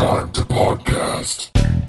Time to Podcast.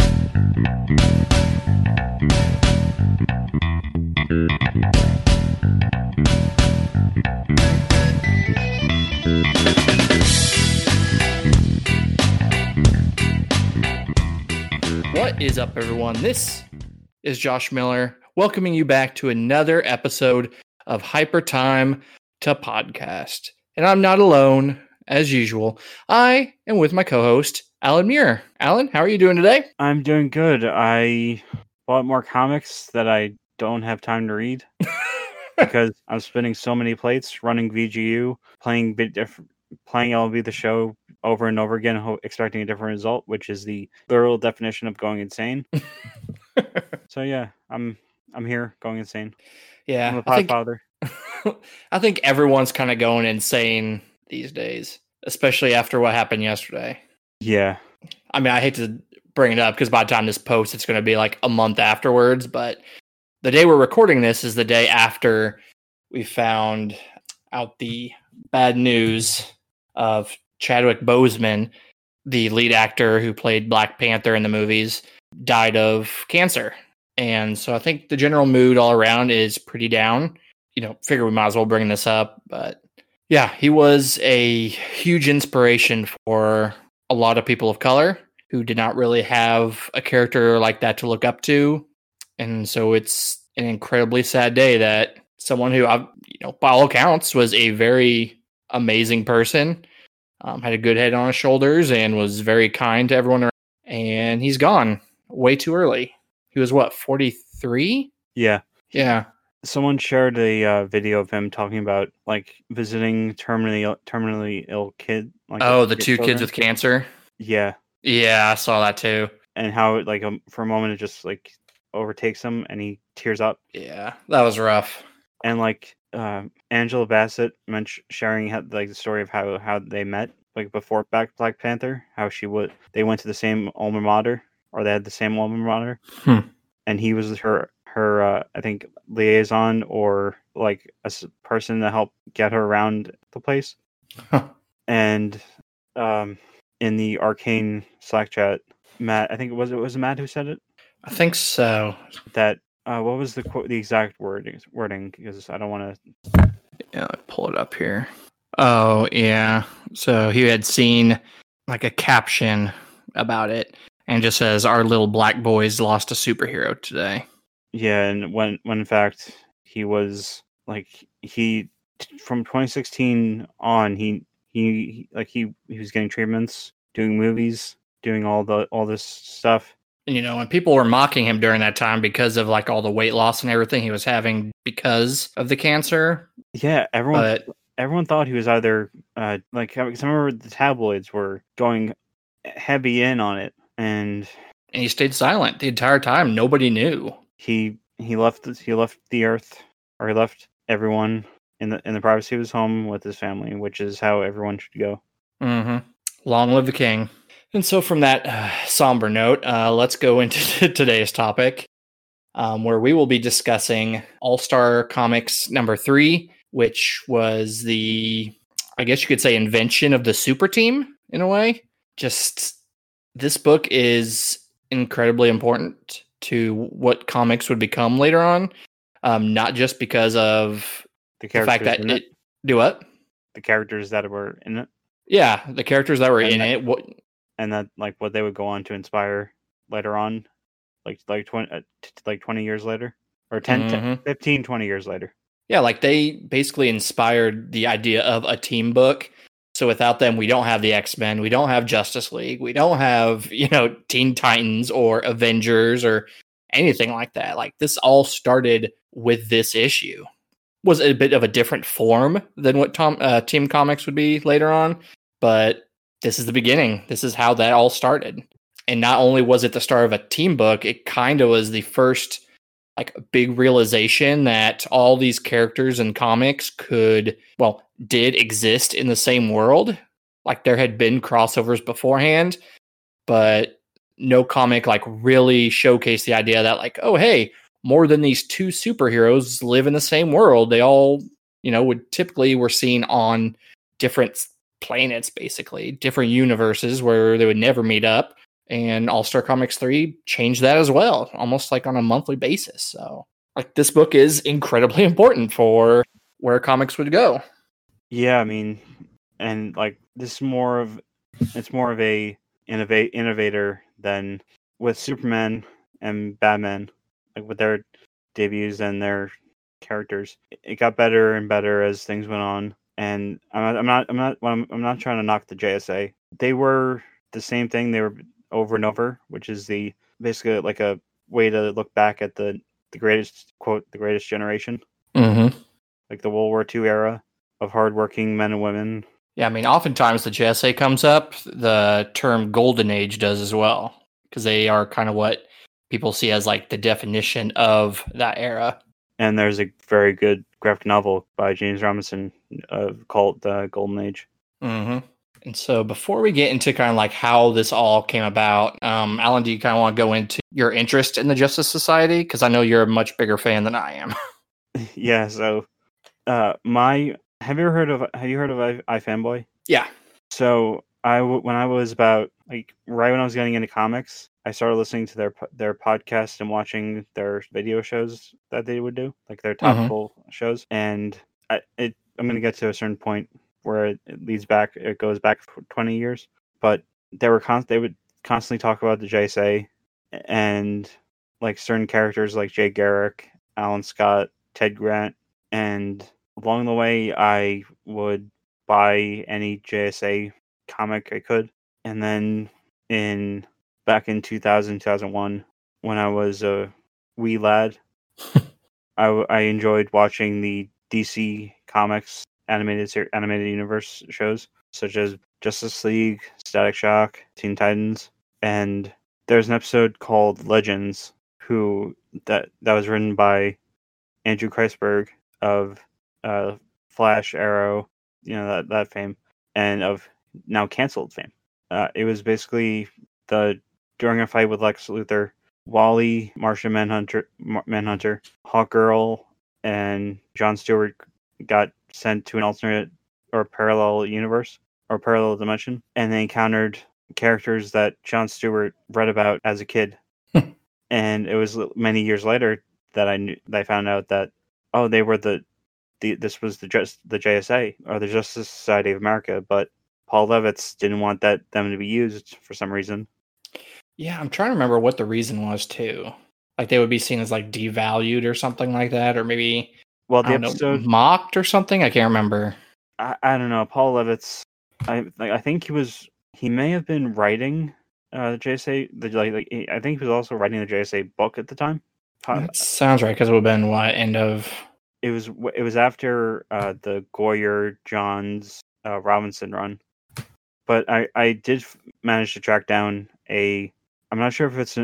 What is up, everyone? This is Josh Miller, welcoming you back to another episode of Hyper Time to Podcast. And I'm not alone, as usual. I am with my co-host, Alan Muir. Alan, how are you doing today? I'm doing good. I bought more comics that I don't have time to read because I'm spinning so many plates, running VGU, playing LB the show over and over again, expecting a different result, which is the literal definition of going insane. So yeah, I'm here going insane. Yeah, I'm a podfather. I think everyone's kind of going insane these days, especially after what happened yesterday. Yeah. I mean, I hate to bring it up because by the time this posts, it's going to be like a month afterwards. But the day we're recording this is the day after we found out the bad news of Chadwick Boseman, the lead actor who played Black Panther in the movies, died of cancer. And so I think the general mood all around is pretty down. Figure we might as well bring this up. But yeah, he was a huge inspiration for a lot of people of color who did not really have a character like that to look up to. And so it's an incredibly sad day that someone who, by all accounts, was a very amazing person, had a good head on his shoulders, and was very kind to everyone around. And he's gone way too early. He was, 43? Yeah. Yeah. Someone shared a video of him talking about visiting terminally ill kid. The two kids with cancer. Yeah. Yeah, I saw that too. And how for a moment it just overtakes him and he tears up. Yeah, that was rough. And Angela Bassett sharing the story of how they met before Black Panther, how they went to the same alma mater, or they had the same alma mater, and he was her I think liaison, or a person to help get her around the place. And in the Arcane Slack chat, Matt, I think it was Matt who said it. I think so. That what was the exact wording? Because I don't want to. Yeah, let me pull it up here. Oh yeah, so he had seen a caption about it, and just says, "Our little black boys lost a superhero today." Yeah, and when in fact he was from 2016 on, he was getting treatments, doing movies, doing all this stuff. And people were mocking him during that time because of all the weight loss and everything he was having because of the cancer. Yeah, everyone thought he was either because I remember the tabloids were going heavy in on it, and he stayed silent the entire time. Nobody knew. He left the earth, or he left everyone in the privacy of his home with his family, which is how everyone should go. Mm-hmm. Long live the king. And so from that somber note, let's go into today's topic, where we will be discussing All-Star Comics number 3, which was the, I guess you could say, invention of the super team in a way. Just this book is incredibly important to what comics would become later on, not just because of the fact that it do what? The characters that were in it. Yeah, the characters that were in it. And that what they would go on to inspire later on, 20 years later, or 15, 20 years later. Yeah, they basically inspired the idea of a team book. So without them, we don't have the X-Men, we don't have Justice League, we don't have, Teen Titans or Avengers or anything like that. This all started with this issue. Was a bit of a different form than what Team Comics would be later on, but this is the beginning. This is how that all started. And not only was it the start of a team book, it kind of was the first big realization that all these characters in comics did exist in the same world. There had been crossovers beforehand, but no comic really showcased the idea that oh, hey, more than these two superheroes live in the same world. They all, would typically were seen on different planets, basically, different universes where they would never meet up. And All Star Comics 3 changed that as well, almost like on a monthly basis. So, like, this book is incredibly important for where comics would go. Yeah, I mean, and like this is more of a innovator than with Superman and Batman, like with their debuts and their characters. It got better and better as things went on. And I'm not trying to knock the JSA. They were the same thing. They were over and over, which is basically like a way to look back at the greatest generation, Mm-hmm. like the World War II era of hardworking men and women. Yeah, I mean, oftentimes the JSA comes up, the term Golden Age does as well, because they are kind of what people see as like the definition of that era. And there's a very good graphic novel by James Robinson called The Golden Age. Mm-hmm. And so before we get into kind of like how this all came about, Alan, do you kind of want to go into your interest in the Justice Society? Because I know you're a much bigger fan than I am. Yeah, so have you heard of iFanboy? Yeah. So when I was about like right when I was getting into comics, I started listening to their podcast and watching their video shows that they would do, like their topical shows. And I'm going to get to a certain point where it goes back 20 years, but they would constantly talk about the JSA and like certain characters like Jay Garrick, Alan Scott, Ted Grant, and along the way I would buy any JSA comic I could. And then back in 2001, when I was a wee lad, I enjoyed watching the DC Comics animated universe shows, such as Justice League, Static Shock, Teen Titans, and there's an episode called Legends, that was written by Andrew Kreisberg of Flash, Arrow, that fame, and of now canceled fame. It was basically during a fight with Lex Luthor, Wally, Martian Manhunter, Hawkgirl, and John Stewart got sent to an alternate or parallel universe or parallel dimension, and they encountered characters that John Stewart read about as a kid. And it was many years later that I found out that they were this was the JSA, or the Justice Society of America, but Paul Levitz didn't want them to be used for some reason. Yeah, I'm trying to remember what the reason was too. Like they would be seen as like devalued or something like that, or maybe mocked or something. I can't remember. I don't know. Paul Levitz, I think he may have been writing the JSA. I think he was also writing the JSA book at the time. That sounds right, because it would have been end of. It was after the Goyer Johns Robinson run, but I did manage to track down I'm not sure if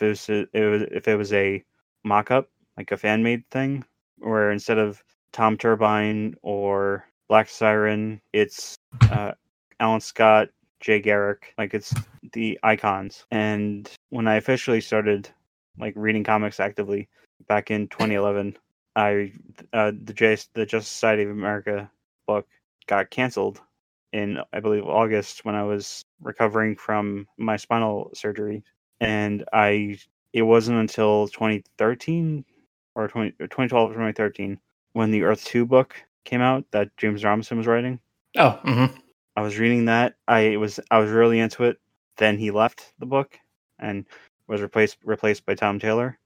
it was a mock-up, like a fan-made thing, where instead of Tom Turbine or Black Siren, it's Alan Scott, Jay Garrick, like it's the icons. And when I officially started like reading comics actively back in 2011, the Justice Society of America book got canceled in, I believe, August, when I was recovering from my spinal surgery. And it wasn't until 2013 or 2012 or 2013 when the Earth 2 book came out that James Robinson was writing. Oh, mm-hmm. I was reading that. I was really into it. Then he left the book and was replaced by Tom Taylor,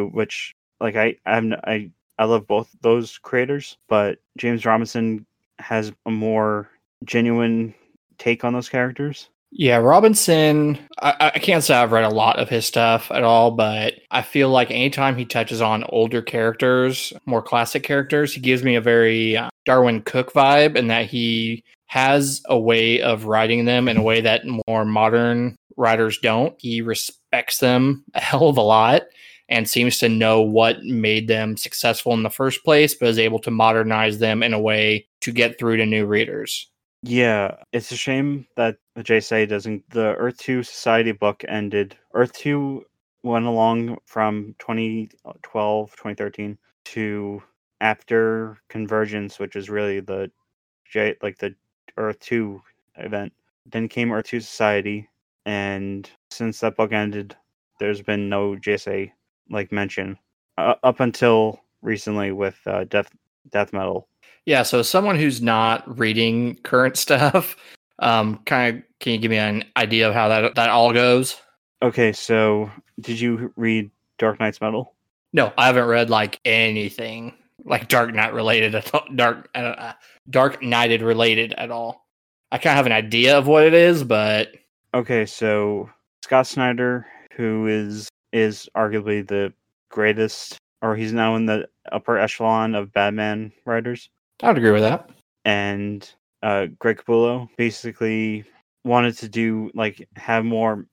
I love both those creators, but James Robinson has a more genuine take on those characters. Yeah, Robinson, I can't say I've read a lot of his stuff at all, but I feel like anytime he touches on older characters, more classic characters, he gives me a very Darwin Cook vibe, in that he has a way of writing them in a way that more modern writers don't. He respects them a hell of a lot and seems to know what made them successful in the first place, but is able to modernize them in a way to get through to new readers. Yeah, it's a shame that the JSA doesn't. The Earth 2 Society book ended. Earth 2 went along from 2012, 2013 to after Convergence, which is really the Earth 2 event. Then came Earth 2 Society, and since that book ended, there's been no JSA mention up until recently with Death Metal. Yeah, so as someone who's not reading current stuff, can you give me an idea of how that all goes? Okay, so did you read Dark Knight's Metal? No, I haven't read anything Dark Knight related at all, Dark Knighted related at all. I kind of have an idea of what it is, but okay, so Scott Snyder, who is arguably the greatest, or he's now in the upper echelon of Batman writers. I would agree with that. And Greg Capullo basically wanted to do have more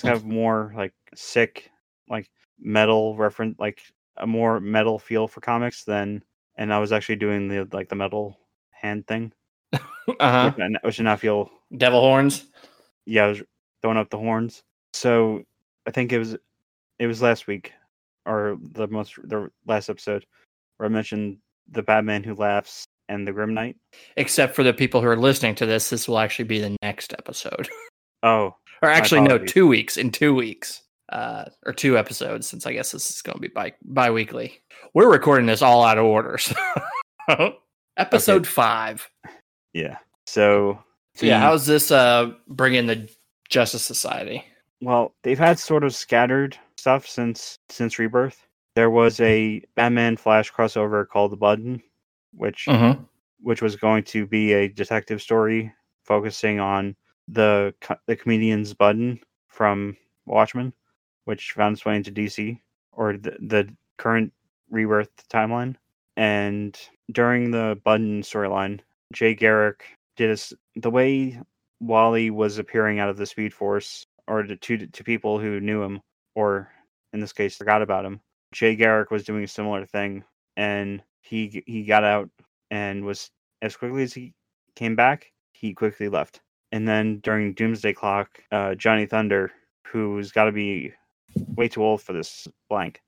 sick metal reference, a more metal feel for comics than. And I was actually doing the metal hand thing, which did not feel devil horns. Yeah, I was throwing up the horns. So I think it was last week, or the last episode, where I mentioned the Batman Who Laughs and the Grim Knight. Except for the people who are listening to this will actually be the next episode. Oh, or actually, no, 2 weeks. In 2 weeks, or 2 episodes, since I guess this is going to be bi-weekly. We're recording this all out of order. So episode 5. Yeah. So yeah, how's this bring in the Justice Society? Well, they've had sort of scattered stuff since Rebirth. There was a Batman Flash crossover called The Button, which was going to be a detective story focusing on the comedian's Button from Watchmen, which found its way into DC, or the current Rebirth timeline. And during the Button storyline, Jay Garrick did the way Wally was appearing out of the Speed Force, or to people who knew him, or in this case forgot about him. Jay Garrick was doing a similar thing, and he got out and was, as quickly as he came back, he quickly left. And then during Doomsday Clock, Johnny Thunder, who's got to be way too old for this blank,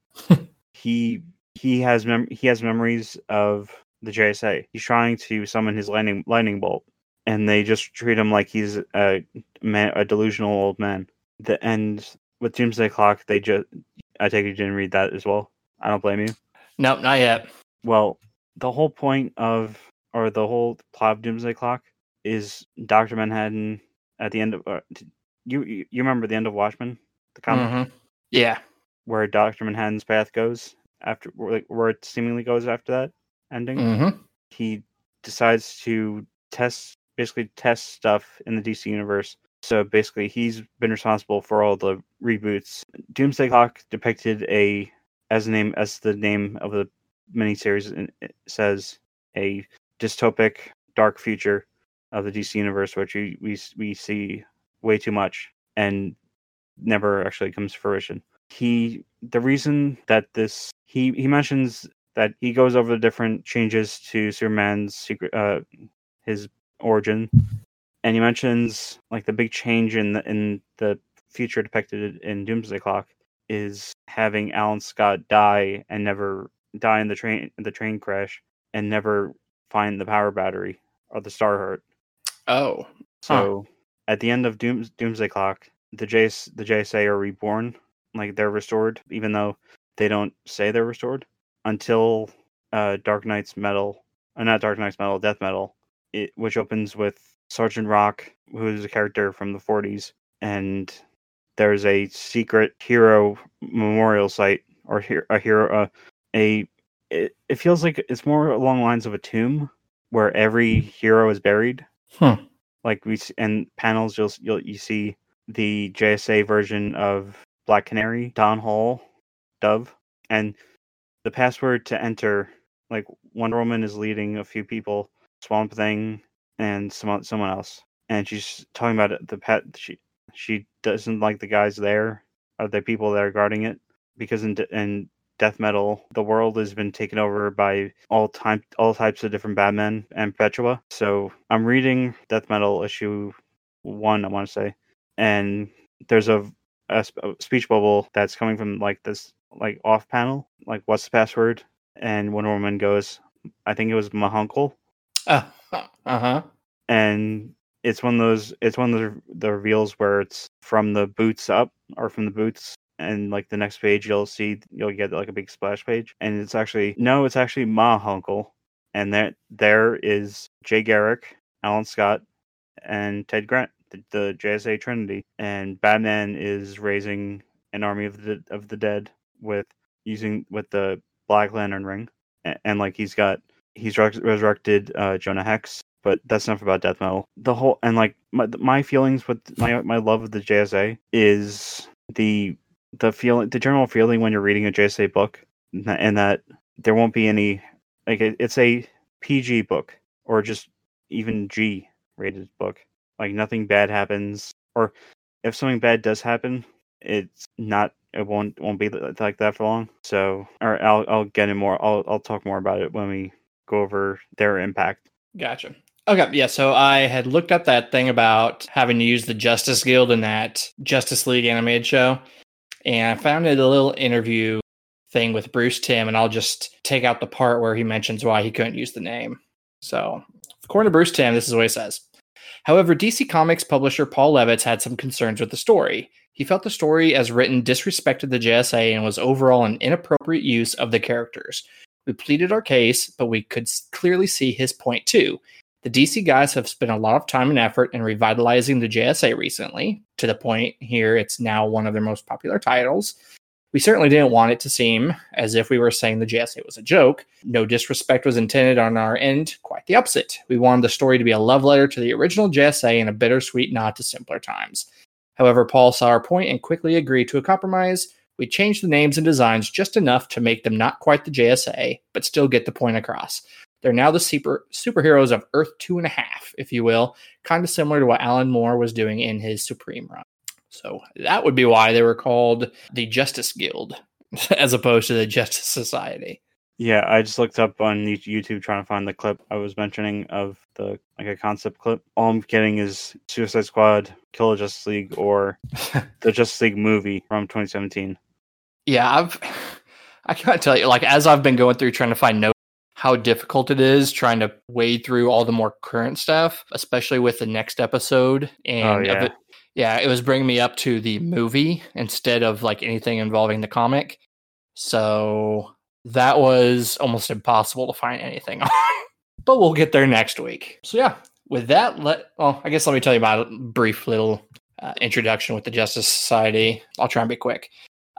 he has memories of the JSA. He's trying to summon his lightning bolt, and they just treat him like he's a delusional old man. And with Doomsday Clock, I take it you didn't read that as well. I don't blame you. Nope, not yet. Well, the whole point the whole plot of Doomsday Clock is Dr. Manhattan at the end of you remember the end of Watchmen, the comic? Mm-hmm. Yeah, where Dr. Manhattan's path goes after, where it seemingly goes after that ending. Mm-hmm. He decides to test stuff in the DC universe. So basically, he's been responsible for all the reboots. Doomsday Clock depicted as the name of the miniseries says, a dystopic, dark future of the DC universe, which we see way too much and never actually comes to fruition. The reason that he mentions that he goes over the different changes to Superman's secret, his origin, and he mentions the big change in the future depicted in Doomsday Clock is having Alan Scott die in the train crash and never find the power battery or the Starheart. Oh, so at the end of Doomsday Clock, the JSA are reborn, they're restored, even though they don't say they're restored until Death Metal, which opens with Sergeant Rock, who is a character from the 40s, and there's a secret hero memorial site, or a hero. It feels like it's more along the lines of a tomb where every hero is buried. In panels, you see the JSA version of Black Canary, Don Hall, Dove, and the password to enter. Wonder Woman is leading a few people, Swamp Thing, and someone else, and she's talking about it. She doesn't like the guys there, or the people that are guarding it, because in Death Metal, the world has been taken over by all types of different Batmen and Perpetua. So I'm reading Death Metal issue 1, I want to say, and there's a speech bubble that's coming from this off panel, what's the password? And Wonder Woman goes, I think it was my uncle. Uh-huh. And it's one of those the reveals where it's from the boots up or from the boots, and like the next page you'll get like a big splash page, and it's actually Ma Hunkel, and there is Jay Garrick, Alan Scott, and Ted Grant, the JSA Trinity, and Batman is raising an army of the dead with the Black Lantern ring, and like he's resurrected Jonah Hex. But that's enough about death metal. The whole and like my feelings with my love of the JSA is the general feeling when you're reading a JSA book, and that there won't be any like it's a PG book or just even G rated book. Like nothing bad happens, or if something bad does happen, it won't be like that for long. So, or I'll get in more. I'll talk more about it when we go over their impact. Gotcha. Okay, yeah, so I had looked up that thing about having to use the Justice Guild in that Justice League animated show, and I found it a little interview thing with Bruce Timm, and I'll just take out the part where he mentions why he couldn't use the name. So, according to Bruce Timm, this is what he says. However, DC Comics publisher Paul Levitz had some concerns with the story. He felt the story as written disrespected the JSA and was overall an inappropriate use of the characters. We pleaded our case, but we could clearly see his point too. The DC guys have spent a lot of time and effort in revitalizing the JSA recently, to the point here it's now one of their most popular titles. We certainly didn't want it to seem as if we were saying the JSA was a joke. No disrespect was intended on our end, quite the opposite. We wanted the story to be a love letter to the original JSA and a bittersweet nod to simpler times. However, Paul saw our point and quickly agreed to a compromise. We changed the names and designs just enough to make them not quite the JSA, but still get the point across. They're now the superheroes of Earth 2.5, if you will, kind of similar to what Alan Moore was doing in his Supreme run. So that would be why they were called the Justice Guild, as opposed to the Justice Society. Yeah, I just looked up on YouTube trying to find the clip I was mentioning of a concept clip. All I'm getting is Suicide Squad, Kill the Justice League, or the Justice League movie from 2017. Yeah, I can't tell you, like, as I've been going through trying to find notes, how difficult it is trying to wade through all the more current stuff, especially with the next episode. And it was bringing me up to the movie instead of like anything involving the comic. So that was almost impossible to find anything on. But we'll get there next week. So yeah, with that, I guess let me tell you about a brief little introduction with the Justice Society. I'll try and be quick.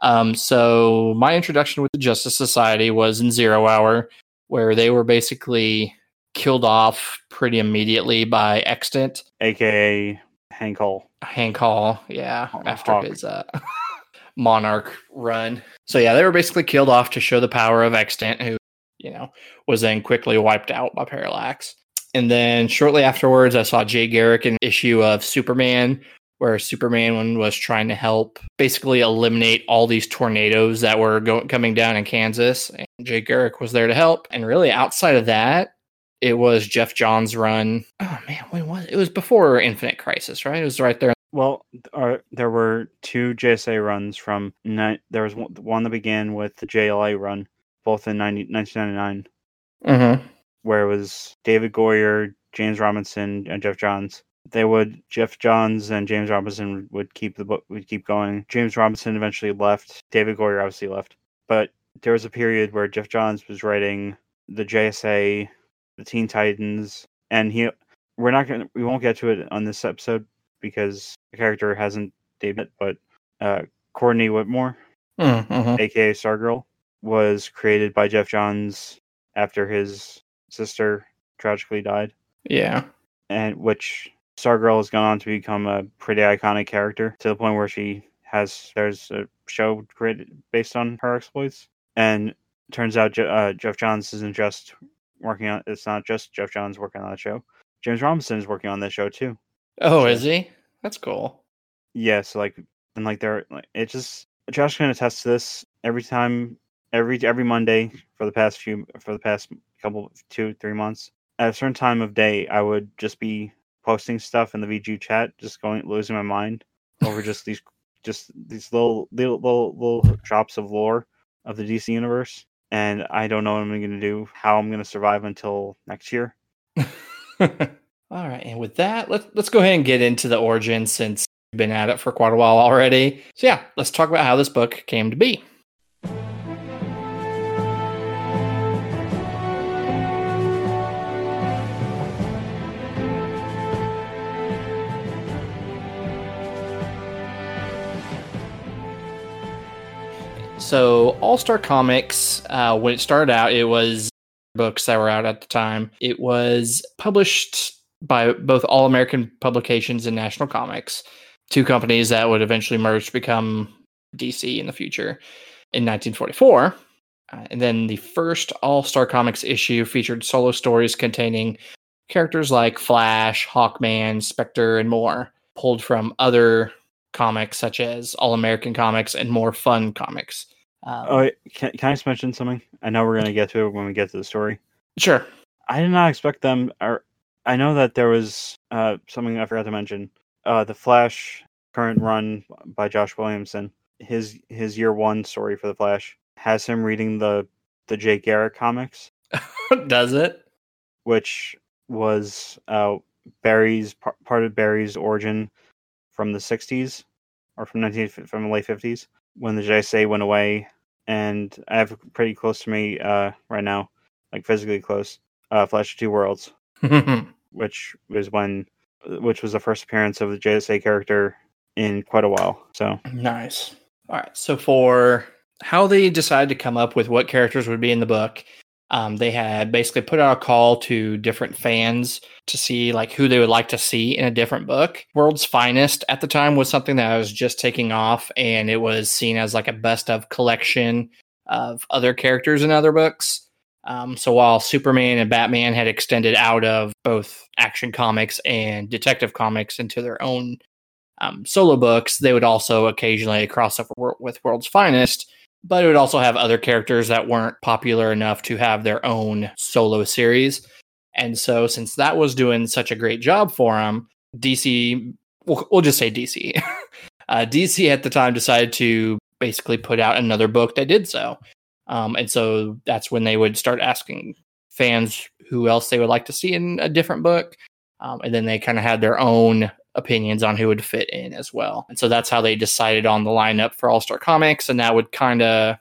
So my introduction with the Justice Society was in Zero Hour, where they were basically killed off pretty immediately by Extant. A.K.A. Hank Hall. Hank Hall, yeah, after his Monarch run. So yeah, they were basically killed off to show the power of Extant, who, was then quickly wiped out by Parallax. And then shortly afterwards, I saw Jay Garrick in an issue of Superman, where Superman was trying to help basically eliminate all these tornadoes that were coming down in Kansas. And Jay Garrick was there to help. And really, outside of that, it was Jeff Johns' run. Oh, man, when was it? It was before Infinite Crisis, right? It was right there. Well, there were two JSA runs from... There was one that began with the JLA run, both in 1999, where it was David Goyer, James Robinson, and Jeff Johns. Jeff Johns and James Robinson would keep going. James Robinson eventually left. David Goyer obviously left. But there was a period where Jeff Johns was writing the JSA, the Teen Titans, and we won't get to it on this episode because the character hasn't debuted, but Courtney Whitmore, aka Stargirl, was created by Jeff Johns after his sister tragically died. Yeah. And which Stargirl has gone on to become a pretty iconic character to the point where there's a show created based on her exploits. And turns out Jeff Johns isn't just working on. It's not just Jeff Johns working on that show. James Robinson is working on that show too. Oh, is he? That's cool. Yes, Josh can attest to this. Every Monday for the past 2-3 months, at a certain time of day, I would just be posting stuff in the VG chat, just losing my mind over just these little drops of lore of the DC universe, and I don't know what I'm going to do, how I'm going to survive until next year. All right, and with that, let's go ahead and get into the origin since we've been at it for quite a while already. So yeah, let's talk about how this book came to be. So All Star Comics, when it started out, it was books that were out at the time. It was published by both All American Publications and National Comics, two companies that would eventually merge to become DC in the future in 1944. And then the first All Star Comics issue featured solo stories containing characters like Flash, Hawkman, Spectre, and more, pulled from other comics such as All American Comics and More Fun Comics. Can I just mention something? I know we're going to get to it when we get to the story. Sure. I did not expect them. I know that there was something I forgot to mention. The Flash current run by Josh Williamson. His year one story for the Flash has him reading the Jay Garrick comics. Does it? Which was Barry's part of Barry's origin from the 60s or from the late 50s when the JSA went away. And I have pretty close to me right now, like physically close, Flash of Two Worlds, which was the first appearance of the JSA character in quite a while. So nice. All right. So for how they decided to come up with what characters would be in the book, they had basically put out a call to different fans to see like who they would like to see in a different book. World's Finest at the time was something that was just taking off, and it was seen as like a best of collection of other characters in other books. So while Superman and Batman had extended out of both Action Comics and Detective Comics into their own solo books, they would also occasionally cross over with World's Finest, but it would also have other characters that weren't popular enough to have their own solo series. And so since that was doing such a great job for them, DC, we'll just say DC, DC at the time decided to basically put out another book that did so. And so that's when they would start asking fans who else they would like to see in a different book. And then they kind of had their own opinions on who would fit in as well. And so that's how they decided on the lineup for All-Star Comics. And that would kind of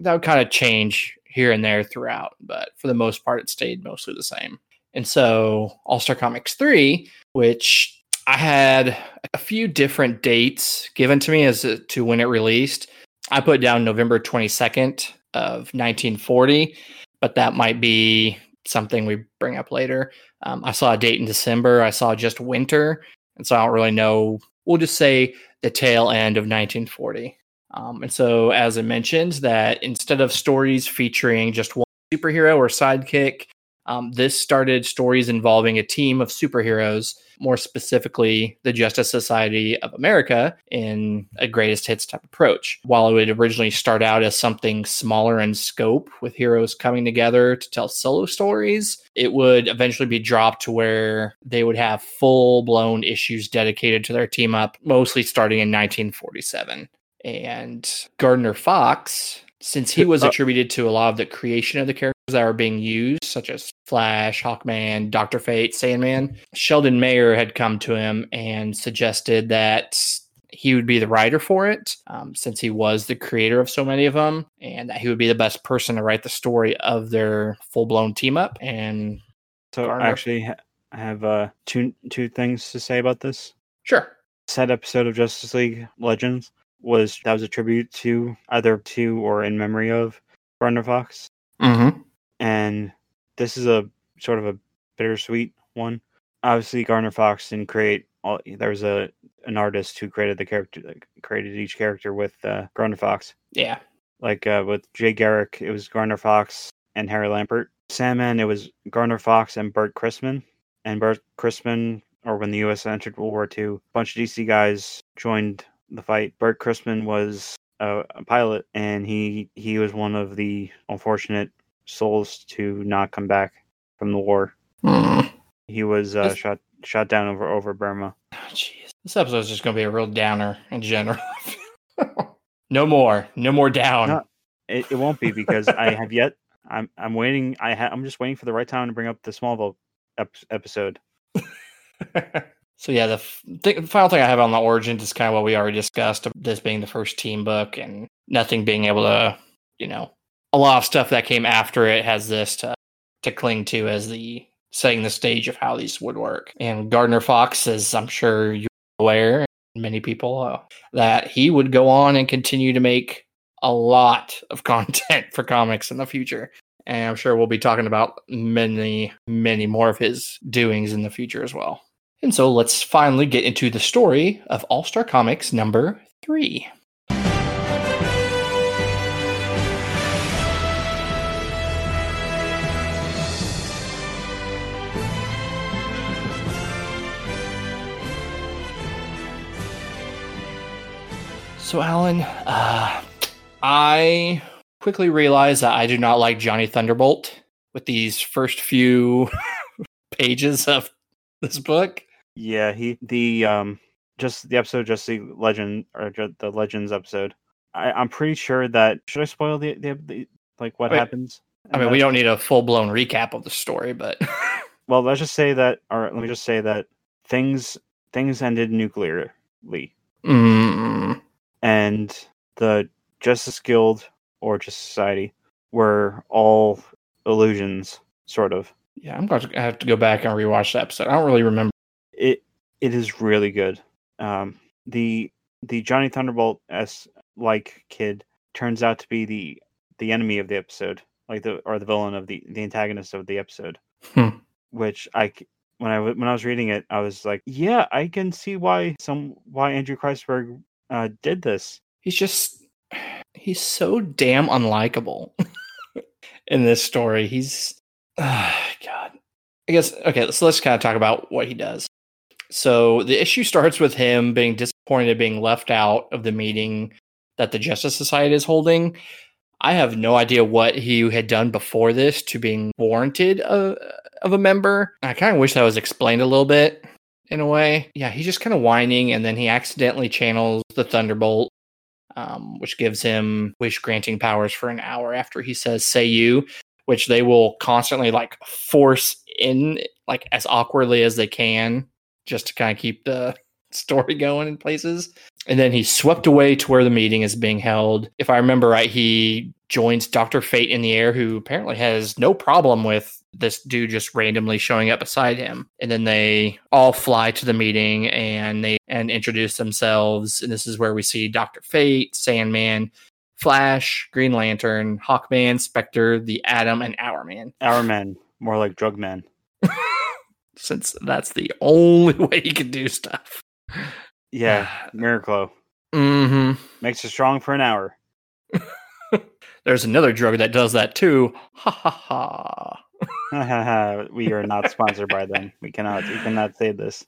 change here and there throughout. But for the most part, it stayed mostly the same. And so All-Star Comics 3, which I had a few different dates given to me as to when it released. I put down November 22nd of 1940, but that might be something we bring up later. I saw a date in December. I saw just winter. And so I don't really know. We'll just say the tail end of 1940. And so, as I mentioned, that instead of stories featuring just one superhero or sidekick, this started stories involving a team of superheroes, more specifically the Justice Society of America, in a greatest hits type approach. While it would originally start out as something smaller in scope, with heroes coming together to tell solo stories, it would eventually be dropped to where they would have full-blown issues dedicated to their team up, mostly starting in 1947. And Gardner Fox, since he was attributed to a lot of the creation of the characters that are being used, such as Flash, Hawkman, Dr. Fate, Sandman, Sheldon Mayer had come to him and suggested that he would be the writer for it, since he was the creator of so many of them, and that he would be the best person to write the story of their full-blown team-up. And so Gardner, I actually have two things to say about this. Sure. Said episode of Justice League Legends was a tribute to either to or in memory of Gardner Fox. Mm-hmm. And this is a sort of a bittersweet one. Obviously, Gardner Fox didn't create all. There was an artist who created the character, created each character with Gardner Fox. Yeah. Like with Jay Garrick, it was Gardner Fox and Harry Lampert. Sandman, it was Gardner Fox and Bert Christman. And Bert Christman, or when the U.S. entered World War II, a bunch of DC guys joined the fight. Bert Christman was a pilot, and he was one of the unfortunate souls to not come back from the war. He was shot down over Burma. Jeez, this episode is just going to be a real downer in general. No more down. No, it won't be, because I have yet. I'm waiting. I'm just waiting for the right time to bring up the Smallville episode. So yeah, the final thing I have on the origins is kind of what we already discussed. This being the first team book, and nothing being able to, a lot of stuff that came after it has this to cling to as the setting the stage of how these would work. And Gardner Fox, as I'm sure you're aware, and many people, that he would go on and continue to make a lot of content for comics in the future. And I'm sure we'll be talking about many, many more of his doings in the future as well. And so let's finally get into the story of All-Star Comics number 3. So, Alan, I quickly realized that I do not like Johnny Thunderbolt with these first few pages of this book. Yeah, the episode, just the legend, or the Legends episode. I'm pretty sure that, should I spoil the like what happens? I mean, we don't need a full blown recap of the story, but well, let's just say that, or let me just say that things ended nuclearly. And the Justice Guild, or Justice Society, were all illusions, sort of. Yeah, I'm going to have to go back and rewatch the episode. I don't really remember. It is really good. The Johnny Thunderbolt like kid turns out to be the enemy of the episode, the villain of the antagonist of the episode. Which when I was reading it, I was like, yeah, I can see why Andrew Kreisberg did this. He's so damn unlikable in this story. He's God. I guess, okay, so let's kind of talk about what he does. So the issue starts with him being disappointed being left out of the meeting that the Justice Society is holding. I have no idea what he had done before this to being warranted of a member. I kind of wish that was explained a little bit in a way. Yeah, he's just kind of whining, and then he accidentally channels the Thunderbolt, which gives him wish-granting powers for an hour after he says, "Say you," which they will constantly force in as awkwardly as they can just to kind of keep the story going in places. And then he's swept away to where the meeting is being held. If I remember right, he joins Dr. Fate in the air, who apparently has no problem with this dude just randomly showing up beside him. And then they all fly to the meeting and introduce themselves. And this is where we see Dr. Fate, Sandman, Flash, Green Lantern, Hawkman, Spectre, the Atom, and Hourman. Hourman, more like Drug Man. Since that's the only way he can do stuff. Yeah, Miraclo. Mm-hmm. Makes you strong for an hour. There's another drug that does that too. Ha ha ha. We are not sponsored by them. We cannot say this.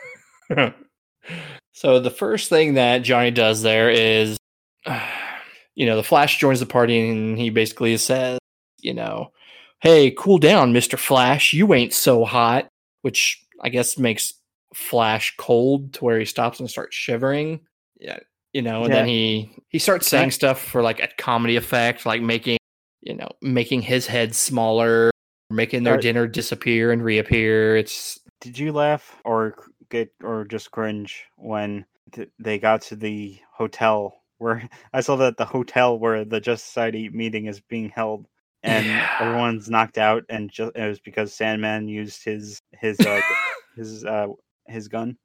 So the first thing that Johnny does there is, the Flash joins the party and he basically says, "Hey, cool down, Mr. Flash. You ain't so hot," which I guess makes Flash cold to where he stops and starts shivering. Yeah. And then he starts saying stuff for a comedy effect, making his head smaller, making their dinner disappear and reappear. Did you laugh or just cringe when they got to the hotel where I saw that the hotel where the Justice Society meeting is being held, and everyone's knocked out, and it was because Sandman used his gun.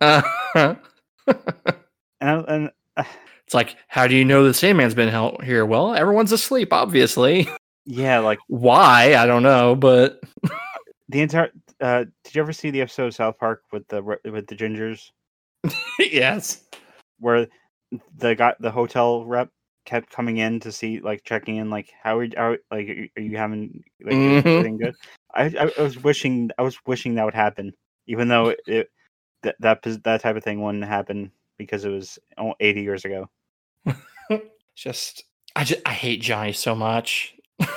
And it's how do you know the Sandman's been here? Well, everyone's asleep, obviously. Yeah, why? I don't know, but the entire. Did you ever see the episode of South Park with the gingers? Yes. Where the hotel rep kept coming in to see, checking in, how are you having everything good? I was wishing that would happen, even though that type of thing wouldn't happen because it was 80 years ago. I hate Johnny so much.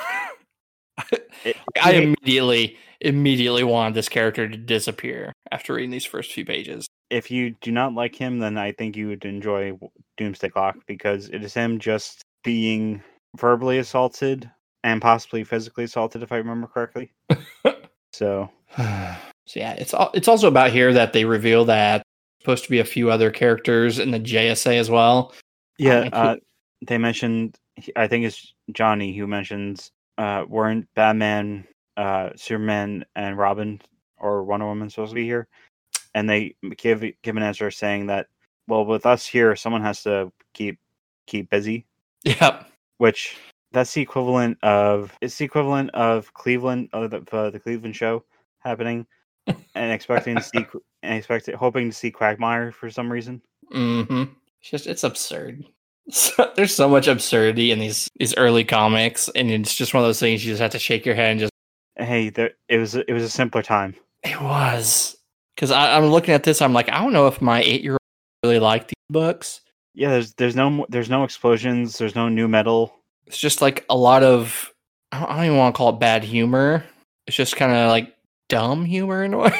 I immediately wanted this character to disappear after reading these first few pages. If you do not like him, then I think you would enjoy Doomsday Clock, because it is him just being verbally assaulted and possibly physically assaulted, if I remember correctly. So So yeah, it's also about here that they reveal that supposed to be a few other characters in the JSA as well. Yeah, they mentioned. I think it's Johnny who mentions weren't Batman, Superman, and Robin or Wonder Woman supposed to be here, and they give an answer saying that, well, with us here, someone has to keep busy. Yep. Which that's the equivalent of Cleveland, the Cleveland show happening, and hoping to see Quagmire for some reason. Mm-hmm. It's absurd. There's so much absurdity in these early comics, and it's just one of those things you just have to shake your head and just. Hey, it was a simpler time. It was, because I'm looking at this. I'm like, I don't know if my 8-year-old really liked these books. Yeah, there's no explosions. There's no new metal. It's just like a lot of, I don't even want to call it bad humor. It's just kind of like dumb humor in a way.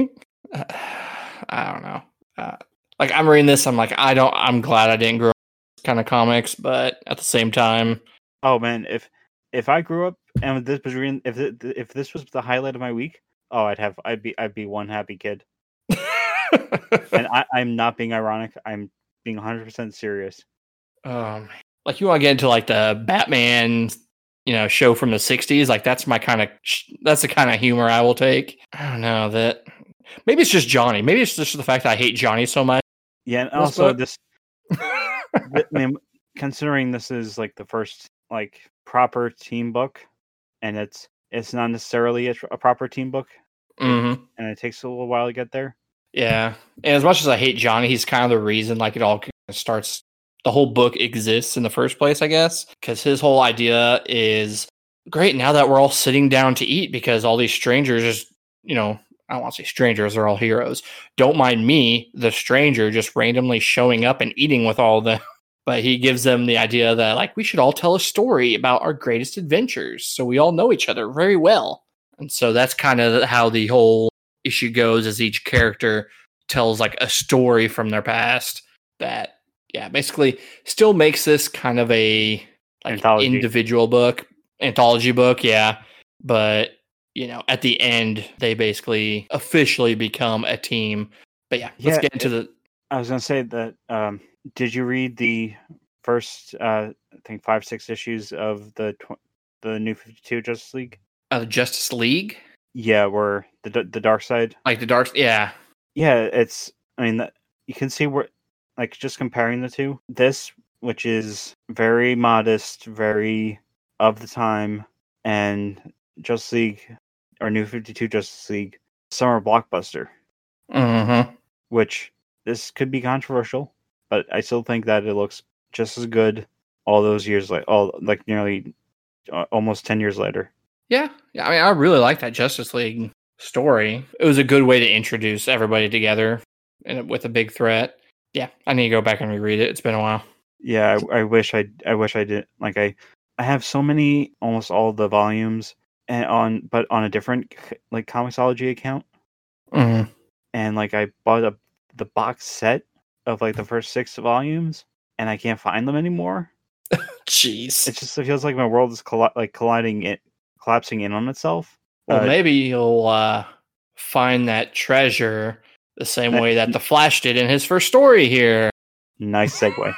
I don't know. Like I'm reading this, I'm like, I'm glad I didn't grow up with this kind of comics, but at the same time, oh man, if I grew up and this was if this was the highlight of my week, oh, I'd be one happy kid. And I'm not being ironic. I'm being 100% serious. Like you want to get into like the Batman, show from the 60s, like that's the kind of humor I will take. I don't know that. Maybe it's just Johnny. Maybe it's just the fact that I hate Johnny so much. Yeah, and also I mean, considering this is like the first like proper team book, and it's not necessarily a proper team book, mm-hmm. and it takes a little while to get there. Yeah, and as much as I hate Johnny, he's kind of the reason like it all starts. The whole book exists in the first place, I guess, because his whole idea is great. Now that we're all sitting down to eat, because all these strangers just, I don't want to say strangers, they're all heroes. Don't mind me, the stranger, just randomly showing up and eating with all of them. But he gives them the idea that like we should all tell a story about our greatest adventures, so we all know each other very well. And so that's kind of how the whole issue goes, as each character tells like a story from their past that, yeah, basically still makes this kind of a like individual book, anthology book, yeah. But, at the end, they basically officially become a team. But yeah, let's get into the... I was going to say that, did you read the first, I think 5-6 issues of the New 52 Justice League? The Justice League? Yeah, where the dark side. Like the dark, yeah. Yeah, you can see where, like, just comparing the two. This, which is very modest, very of the time, and Justice League, or New 52 Justice League, summer blockbuster. Mm-hmm. Which, this could be controversial, but I still think that it looks just as good all those years, nearly almost 10 years later. Yeah. I mean, I really like that Justice League story. It was a good way to introduce everybody together and with a big threat. Yeah, I need to go back and reread it. It's been a while. Yeah, I wish I did. Like I have so many, almost all the volumes, but on a different like Comixology account. Mm-hmm. And like I bought the box set of like the first 6 volumes, and I can't find them anymore. Jeez, it feels like my world is collapsing in on itself. Well, maybe you'll find that treasure the same way that the Flash did in his first story here. Nice segue.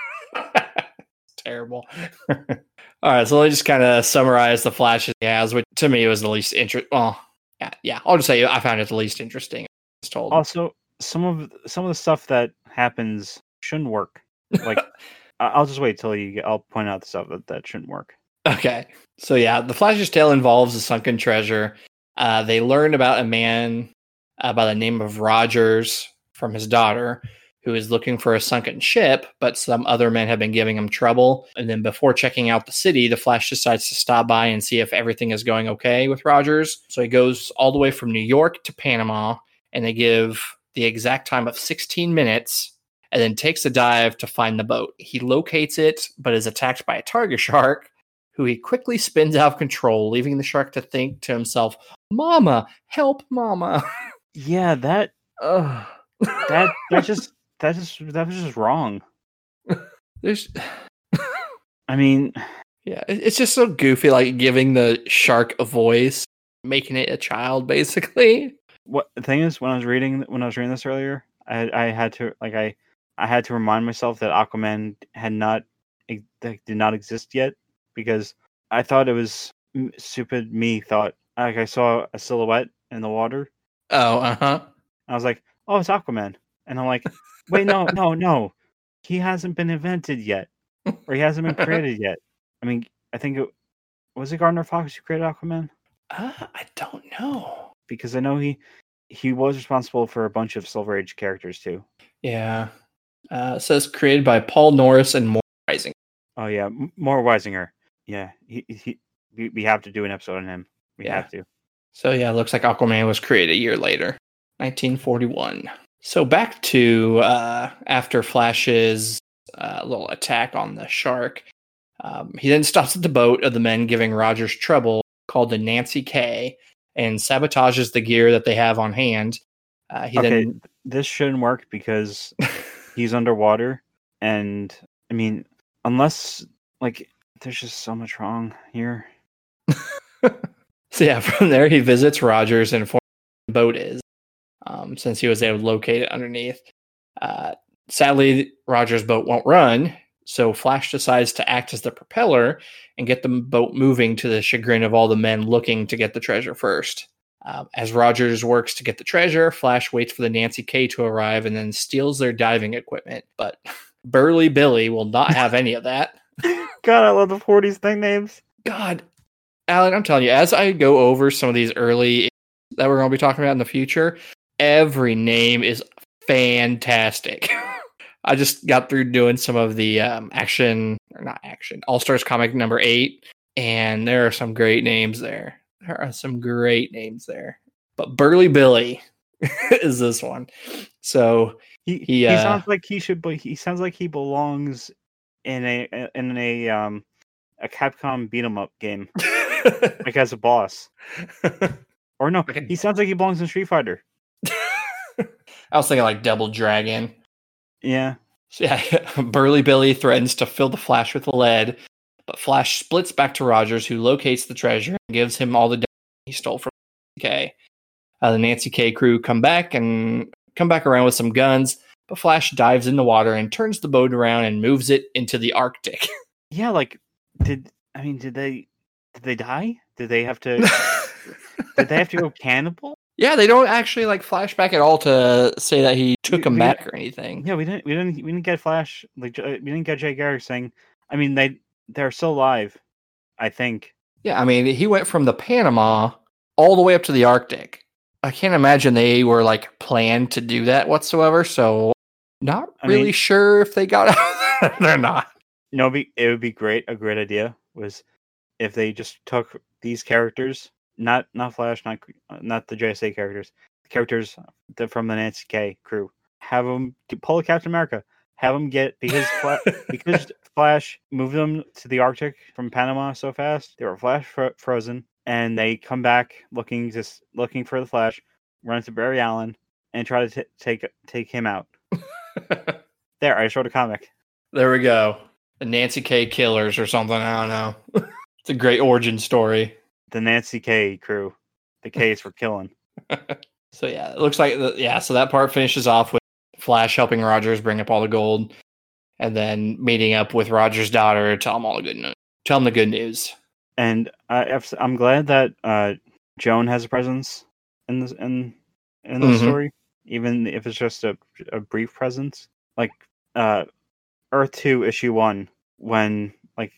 Terrible. All right, so let me just kind of summarize the Flash he has, which to me was the least interesting. Well, yeah. I'll just say I found it the least interesting. Told. Also, some of the stuff that happens shouldn't work. Like, I'll just wait till I'll point out the stuff that shouldn't work. Okay, so yeah, the Flash's tale involves a sunken treasure. They learn about a man by the name of Rogers from his daughter, who is looking for a sunken ship, but some other men have been giving him trouble. And then before checking out the city, the Flash decides to stop by and see if everything is going okay with Rogers. So he goes all the way from New York to Panama, and they give the exact time of 16 minutes, and then takes a dive to find the boat. He locates it, but is attacked by a target shark, who he quickly spins out of control, leaving the shark to think to himself, "Mama, help, Mama." Yeah, that was just wrong. I mean, yeah, it's just so goofy, like giving the shark a voice, making it a child, basically. what the thing is, when I was reading this earlier, I had to I had to remind myself that Aquaman did not exist yet, because I thought it was stupid. Me thought, like, I saw a silhouette in the water. Oh, uh-huh. I was like, oh, it's Aquaman. And I'm like, wait, no. He hasn't been invented yet. Or he hasn't been created yet. I mean, I think was it Gardner Fox who created Aquaman? I don't know. Because I know he was responsible for a bunch of Silver Age characters too. Yeah. It says created by Paul Norris and Moore Rising. Oh yeah, Moore Weisinger. Yeah, we have to do an episode on him. We have to. So yeah, it looks like Aquaman was created a year later, 1941. So back to after Flash's little attack on the shark. He then stops at the boat of the men giving Rogers trouble, called the Nancy K, and sabotages the gear that they have on hand. This shouldn't work because he's underwater, and I mean, unless there's just so much wrong here. So yeah, from there he visits Rogers and informs where the boat is, since he was able to locate it underneath. Sadly, Rogers' boat won't run, so Flash decides to act as the propeller and get the boat moving, to the chagrin of all the men looking to get the treasure first. As Rogers works to get the treasure, Flash waits for the Nancy K to arrive and then steals their diving equipment. But Burly Billy will not have any of that. God, I love the 40s nicknames. God, Alec, I'm telling you, as I go over some of these early that we're going to be talking about in the future, every name is fantastic. I just got through doing some of the All-Stars comic number 8, and there are some great names there. But Burly Billy is this one. So he sounds like he sounds like he belongs in a Capcom beat 'em up game, like as a boss. Or no, he sounds like he belongs in Street Fighter. I was thinking like Double Dragon. Yeah. Burly Billy threatens to fill the Flash with lead, but Flash splits back to Rogers, who locates the treasure and gives him all the diamonds he stole from Nancy K. The Nancy K crew come back around with some guns, but Flash dives in the water and turns the boat around and moves it into the Arctic. Yeah, did they die? Did they have to go cannibal? Yeah, they don't actually flash back at all to say that he took him back or anything. Yeah, we didn't get Flash, we didn't get Jay Garrick saying. I mean, they're still alive, I think. Yeah, I mean, he went from the Panama all the way up to the Arctic. I can't imagine they were planned to do that whatsoever. So, not really sure if they got out there or not. It would be great. A great idea was if they just took these characters. Not Flash, not the JSA characters from the Nancy K crew. Have them pull a Captain America. Have them get because Flash moved them to the Arctic from Panama so fast. They were flash frozen, and they come back looking for the Flash, run into Barry Allen, and try to take him out. There, I showed a comic. There we go. The Nancy K Killers or something. I don't know. It's a great origin story. The Nancy K crew. The K's for killing. So yeah, it looks like so that part finishes off with Flash helping Rogers bring up all the gold, and then meeting up with Rogers' daughter to tell him all the good news. Tell him the good news. And I'm glad that Joan has a presence in this the story, even if it's just a brief presence. Earth 2 issue 1, when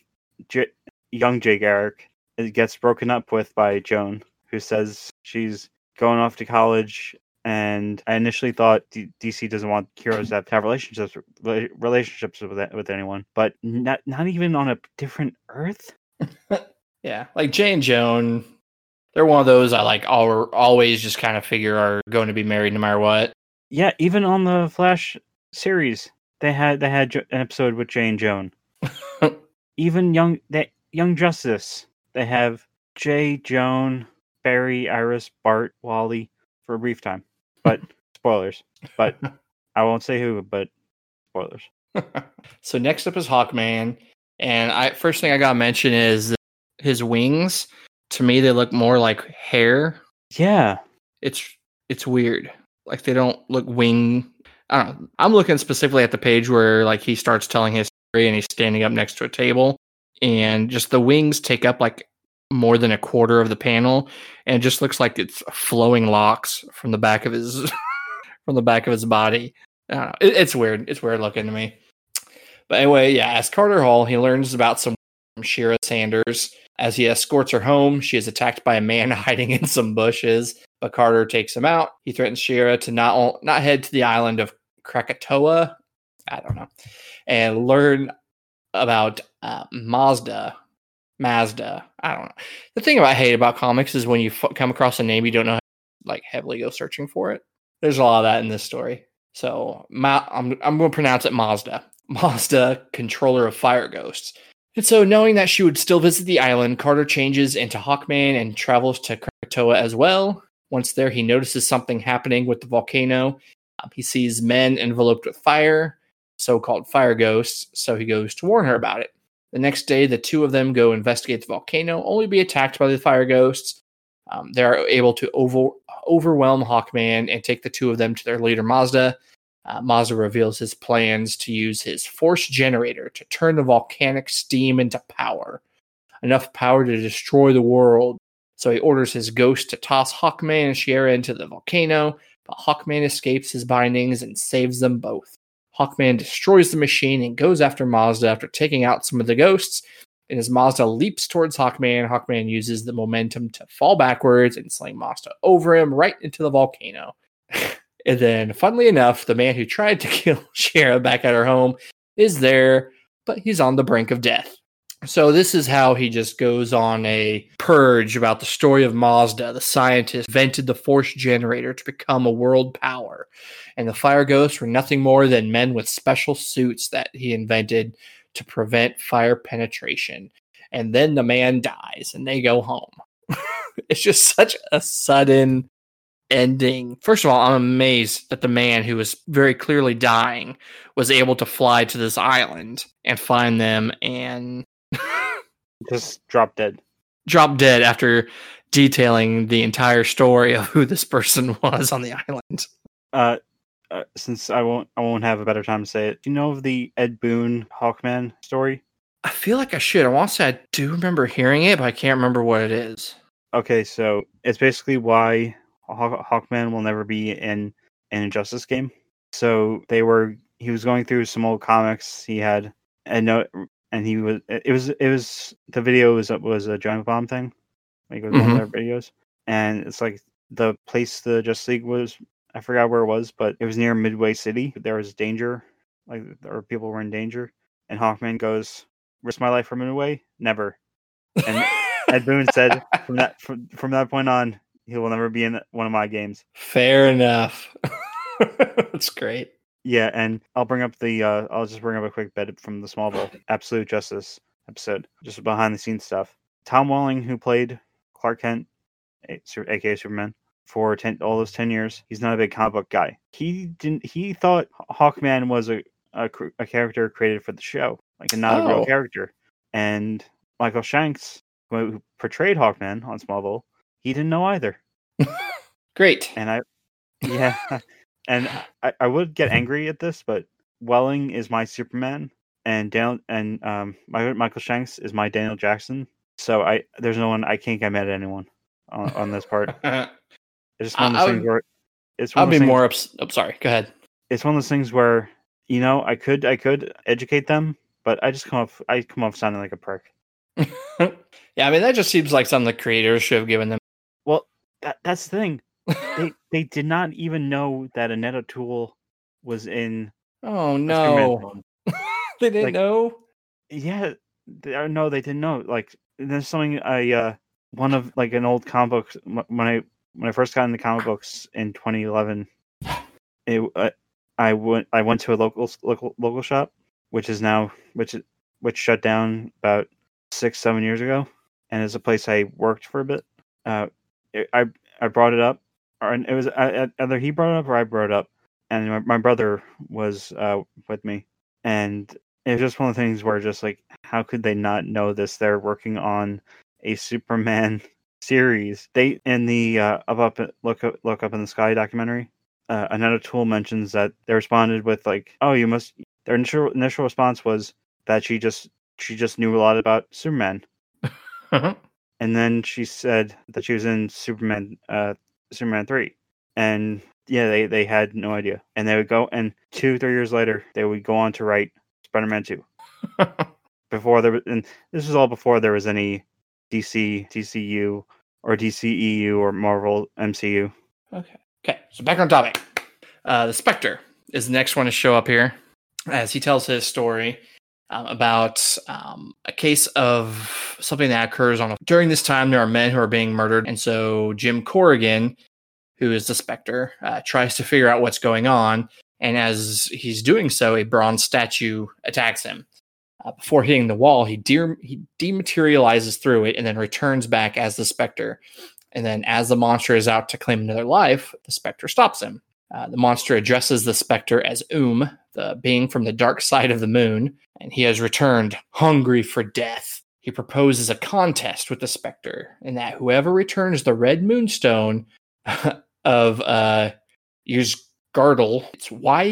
young Jay Garrick gets broken up with by Joan, who says she's going off to college, and I initially thought DC doesn't want heroes to have relationships with anyone, but not even on a different Earth. Yeah, Jay and Joan, they're one of those I always just kind of figure are going to be married no matter what. Yeah, even on the Flash series, they had an episode with Jay and Joan. Even Young Justice. They have Jay, Joan, Barry, Iris, Bart, Wally for a brief time. But spoilers. But I won't say who, but spoilers. So next up is Hawkman. And first thing I gotta mention is his wings. To me, they look more like hair. Yeah. It's it's weird. Like they don't look wing. I don't know. I'm looking specifically at the page where like he starts telling his story and he's standing up next to a table, and just the wings take up like more than a quarter of the panel, and it just looks like it's flowing locks from the back of his from the back of his body. I don't know. It's weird. It's weird looking to me. But anyway, yeah, as Carter Hall, he learns about some from Shira Sanders. As he escorts her home, she is attacked by a man hiding in some bushes, but Carter takes him out. He threatens Shira to not head to the island of Krakatoa, I don't know, and learn about Mazda, I don't know. The thing I hate about comics is when you come across a name you don't know how to, like, heavily go searching for it. There's a lot of that in this story. So I'm going to pronounce it Mazda. Mazda, controller of fire ghosts. And so, knowing that she would still visit the island, Carter changes into Hawkman and travels to Krakatoa as well. Once there, he notices something happening with the volcano. He sees men enveloped with fire, so-called fire ghosts, so he goes to warn her about it. The next day, the two of them go investigate the volcano, only to be attacked by the fire ghosts. They are able to overwhelm Hawkman and take the two of them to their leader, Mazda. Mazda reveals his plans to use his force generator to turn the volcanic steam into power. Enough power to destroy the world. So he orders his ghost to toss Hawkman and Shira into the volcano, but Hawkman escapes his bindings and saves them both. Hawkman destroys the machine and goes after Mazda after taking out some of the ghosts. And as Mazda leaps towards Hawkman, Hawkman uses the momentum to fall backwards and sling Mazda over him right into the volcano. And then, funnily enough, the man who tried to kill Shira back at her home is there, but he's on the brink of death. So this is how he just goes on a purge about the story of Mazda. The scientist invented the force generator to become a world power. And the fire ghosts were nothing more than men with special suits that he invented to prevent fire penetration. And then the man dies and they go home. It's just such a sudden ending. First of all, I'm amazed that the man who was very clearly dying was able to fly to this island and find them and just drop dead. Drop dead after detailing the entire story of who this person was on the island. Since I won't have a better time to say it. Do you know of the Ed Boon Hawkman story? I feel like I should. I want to say I do remember hearing it, but I can't remember what it is. Okay, so it's basically why Hawkman will never be in an Injustice game. So he was going through some old comics he had, and it was the video was a giant bomb thing, like it was one of their videos, and it's like the place the Justice League was. I forgot where it was, but it was near Midway City. There was danger, or people were in danger, and Hawkman goes, "Risk my life for Midway? Never." And Ed Boon said from that point on, he will never be in one of my games. Fair enough. That's great. Yeah, and I'll just bring up a quick bit from the Smallville Absolute Justice episode, just behind the scenes stuff. Tom Welling, who played Clark Kent, aka Superman, for all those 10 years, he's not a big comic book guy. He thought Hawkman was a character created for the show, like not a real character. And Michael Shanks, who portrayed Hawkman on Smallville, he didn't know either. Great. And I would get angry at this, but Welling is my Superman, and Michael Shanks is my Daniel Jackson. So there's no one, I can't get mad at anyone on this part. It's just one of those things where I'll be more sorry, go ahead. It's one of those things where, I could educate them, but I come off sounding like a prick. Yeah, I mean, that just seems like something the creators should have given them. Well, that's the thing. They did not even know that Annette O'Toole was in. Oh no! They didn't know. Yeah, no, they didn't know. Like, there's something one of like an old comic book when I first got into comic books in 2011. I went to a local shop, which shut down about 6-7 years ago, and it's a place I worked for a bit. I brought it up, and it was either he brought it up or I brought it up, and my brother was with me, and it was just one of the things where just like, how could they not know this? They're working on a Superman series, they in the look up in the sky documentary, Annette O'Toole mentions that they responded with like, "Oh, you must." Their initial response was that she just knew a lot about Superman, and then she said that she was in Superman 3, and yeah, they had no idea, and they would go, and 2-3 years later they would go on to write Spider-Man 2. Before there was, and this was all before there was any DCU or DCEU or Marvel MCU. Okay. So back on topic. The Spectre is the next one to show up here as he tells his story about a case of something that occurs during this time. There are men who are being murdered, and so Jim Corrigan, who is the Spectre, tries to figure out what's going on. And as he's doing so, a bronze statue attacks him. Before hitting the wall, he dematerializes through it and then returns back as the Spectre. And then as the monster is out to claim another life, the Spectre stops him. The monster addresses the Spectre as the being from the dark side of the moon, and he has returned hungry for death. He proposes a contest with the Spectre, and that whoever returns the red moonstone of Yzgartl, it's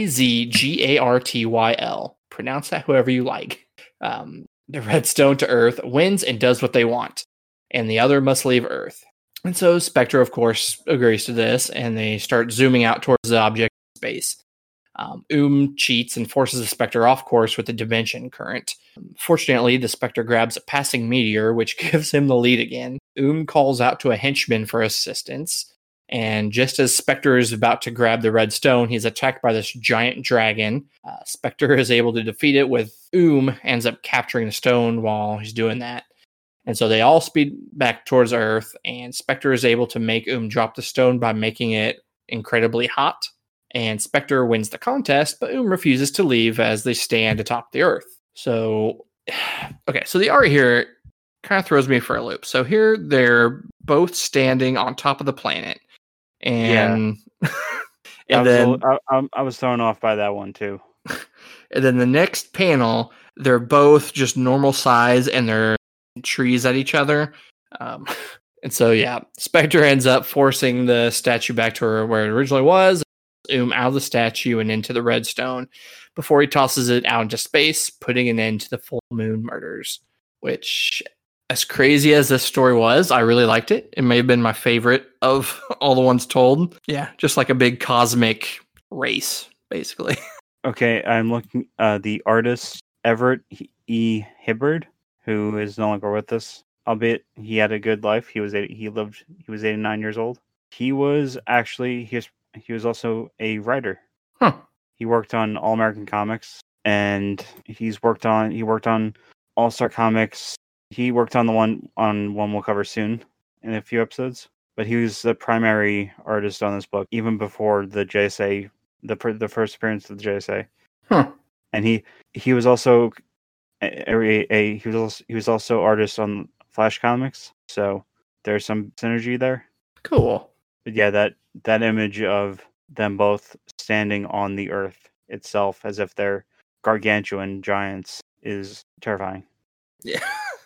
Yzgartyl, pronounce that however you like, the redstone to Earth, wins and does what they want, and the other must leave Earth. And so Spectre, of course, agrees to this, and they start zooming out towards the object in space. Cheats and forces the Spectre off course with the dimension current. Fortunately, the Spectre grabs a passing meteor, which gives him the lead again. Calls out to a henchman for assistance, and just as Spectre is about to grab the red stone, he's attacked by this giant dragon. Spectre is able to defeat it, with ends up capturing the stone while he's doing that. And so they all speed back towards Earth, and Spectre is able to make drop the stone by making it incredibly hot. And Spectre wins the contest, but refuses to leave as they stand atop the Earth. So, okay, so the art here kind of throws me for a loop. So here they're both standing on top of the planet. And, I was thrown off by that one too. And then the next panel, they're both just normal size and they're trees at each other. And so, yeah, Spectre ends up forcing the statue back to where it originally was, out of the statue and into the redstone before he tosses it out into space, putting an end to the full moon murders. Which, as crazy as this story was, I really liked it. It may have been my favorite of all the ones told. Yeah, just like a big cosmic race, basically. Okay, I'm looking the artist Everett E. Hibbard, who is no longer with us, albeit he had a good life. He was 89 years old. He was also a writer. Huh. He worked on All American Comics, and he worked on All Star Comics. He worked on one we'll cover soon in a few episodes. But he was the primary artist on this book, even before the JSA, the first appearance of the JSA. Huh. And he was also he was also artist on Flash Comics, so there's some synergy there. Cool. But yeah, that image of them both standing on the Earth itself as if they're gargantuan giants is terrifying. Yeah.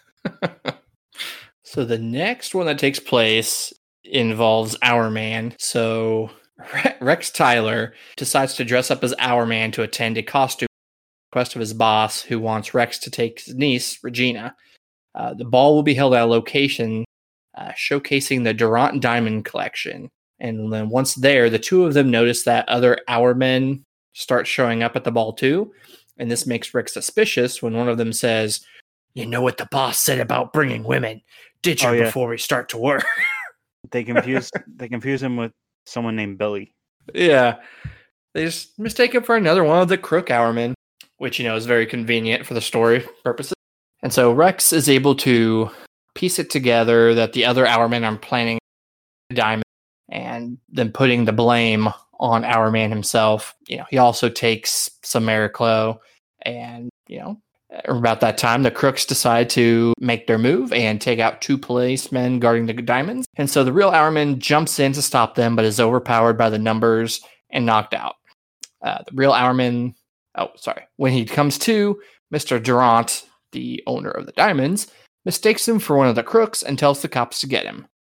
So the next one that takes place involves Hourman. So Rex Tyler decides to dress up as Hourman to attend a costume request of his boss, who wants Rex to take his niece, Regina. The ball will be held at a location showcasing the Durant Diamond Collection. And then once there, the two of them notice that other Hourmen start showing up at the ball too. And this makes Rick suspicious when one of them says, "You know what the boss said about bringing women. Ditch her before we start to work." They confuse him with someone named Billy. Yeah. They just mistake him for another one of the crook Hourmen, which, is very convenient for the story purposes. And so Rex is able to piece it together that the other Hourmen are planning a diamond and then putting the blame on Hourman himself. He also takes some Mariclo, and, about that time, the crooks decide to make their move and take out two policemen guarding the diamonds. And so the real Hourman jumps in to stop them, but is overpowered by the numbers and knocked out. The real Hourman, when he comes to, Mr. Durant, the owner of the diamonds, mistakes him for one of the crooks and tells the cops to get him.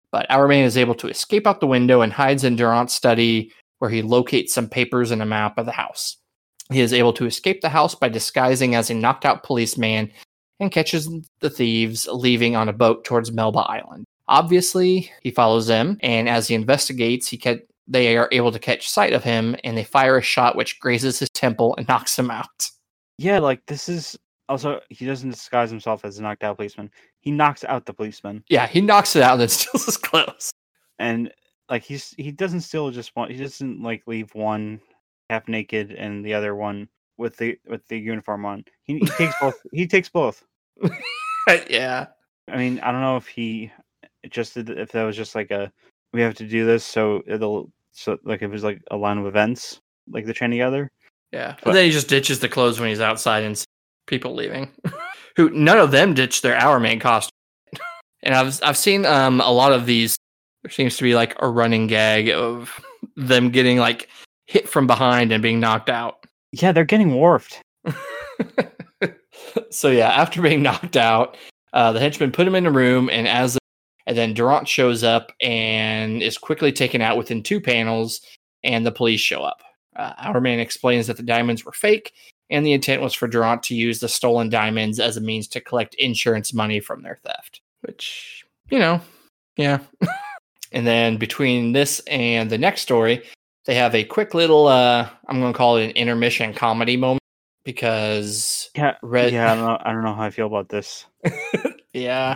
But Hourman is able to escape out the window and hides in Durant's study, where he locates some papers and a map of the house. He is able to escape the house by disguising as a knocked out policeman and catches the thieves leaving on a boat towards Melba Island. Obviously, he follows them, and as he investigates, they are able to catch sight of him, and they fire a shot which grazes his temple and knocks him out. Yeah, like this is also, he doesn't disguise himself as a knocked out policeman. He knocks out the policeman. Yeah, he knocks it out and then steals his clothes. And like he doesn't steal just one. He doesn't like leave one half naked and the other one with the uniform on. He takes both. He takes both. Yeah. I mean, I don't know if that was just like we have to do this so like it was like a line of events like they're chain together. Yeah. But then he just ditches the clothes when he's outside and sees people leaving. Who none of them ditch their Hourman costume. And I've seen a lot of these. There seems to be like a running gag of them getting like hit from behind and being knocked out. Yeah, they're getting warped. So yeah, after being knocked out, the henchmen put him in a room, and then Durant shows up and is quickly taken out within 2 panels, and the police show up. Hourman explains that the diamonds were fake, and the intent was for Durant to use the stolen diamonds as a means to collect insurance money from their theft. Which, yeah. And then between this and the next story, they have a quick little, I'm going to call it an intermission comedy moment, because I don't know how I feel about this. Yeah.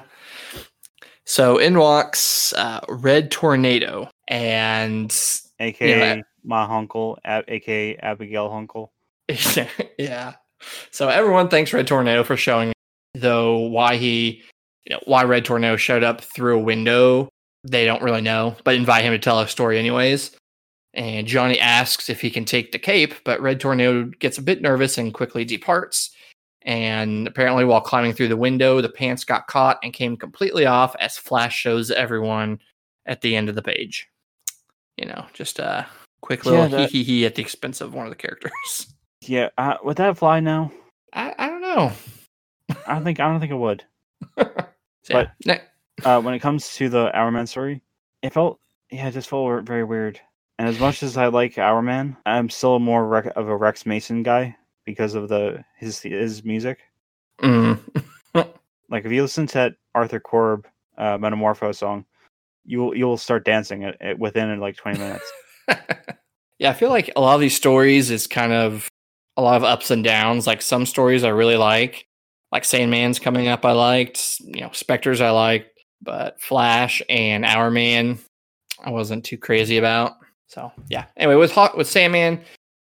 So in walks Red Tornado, and aka my uncle, aka Abigail Hunkle. Yeah. So everyone thanks Red Tornado for showing up, though why Red Tornado showed up through a window, they don't really know, but invite him to tell a story anyways. And Johnny asks if he can take the cape, but Red Tornado gets a bit nervous and quickly departs. And apparently while climbing through the window, the pants got caught and came completely off, as Flash shows everyone at the end of the page. Just a quick little hee at the expense of one of the characters. Yeah, would that fly now? I don't know. I don't think it would. So, but when it comes to the Hourman story, it just felt very weird. And as much as I like Hourman, I'm still more of a Rex Mason guy because of his music. Mm. Like if you listen to that Arthur Korb Metamorpho song, you'll start dancing within like 20 minutes. Yeah, I feel like a lot of these stories is kind of a lot of ups and downs. Like some stories I really like Sandman's coming up I liked, Spectres I liked, but Flash and Hourman I wasn't too crazy about. So yeah. Anyway, with Sandman,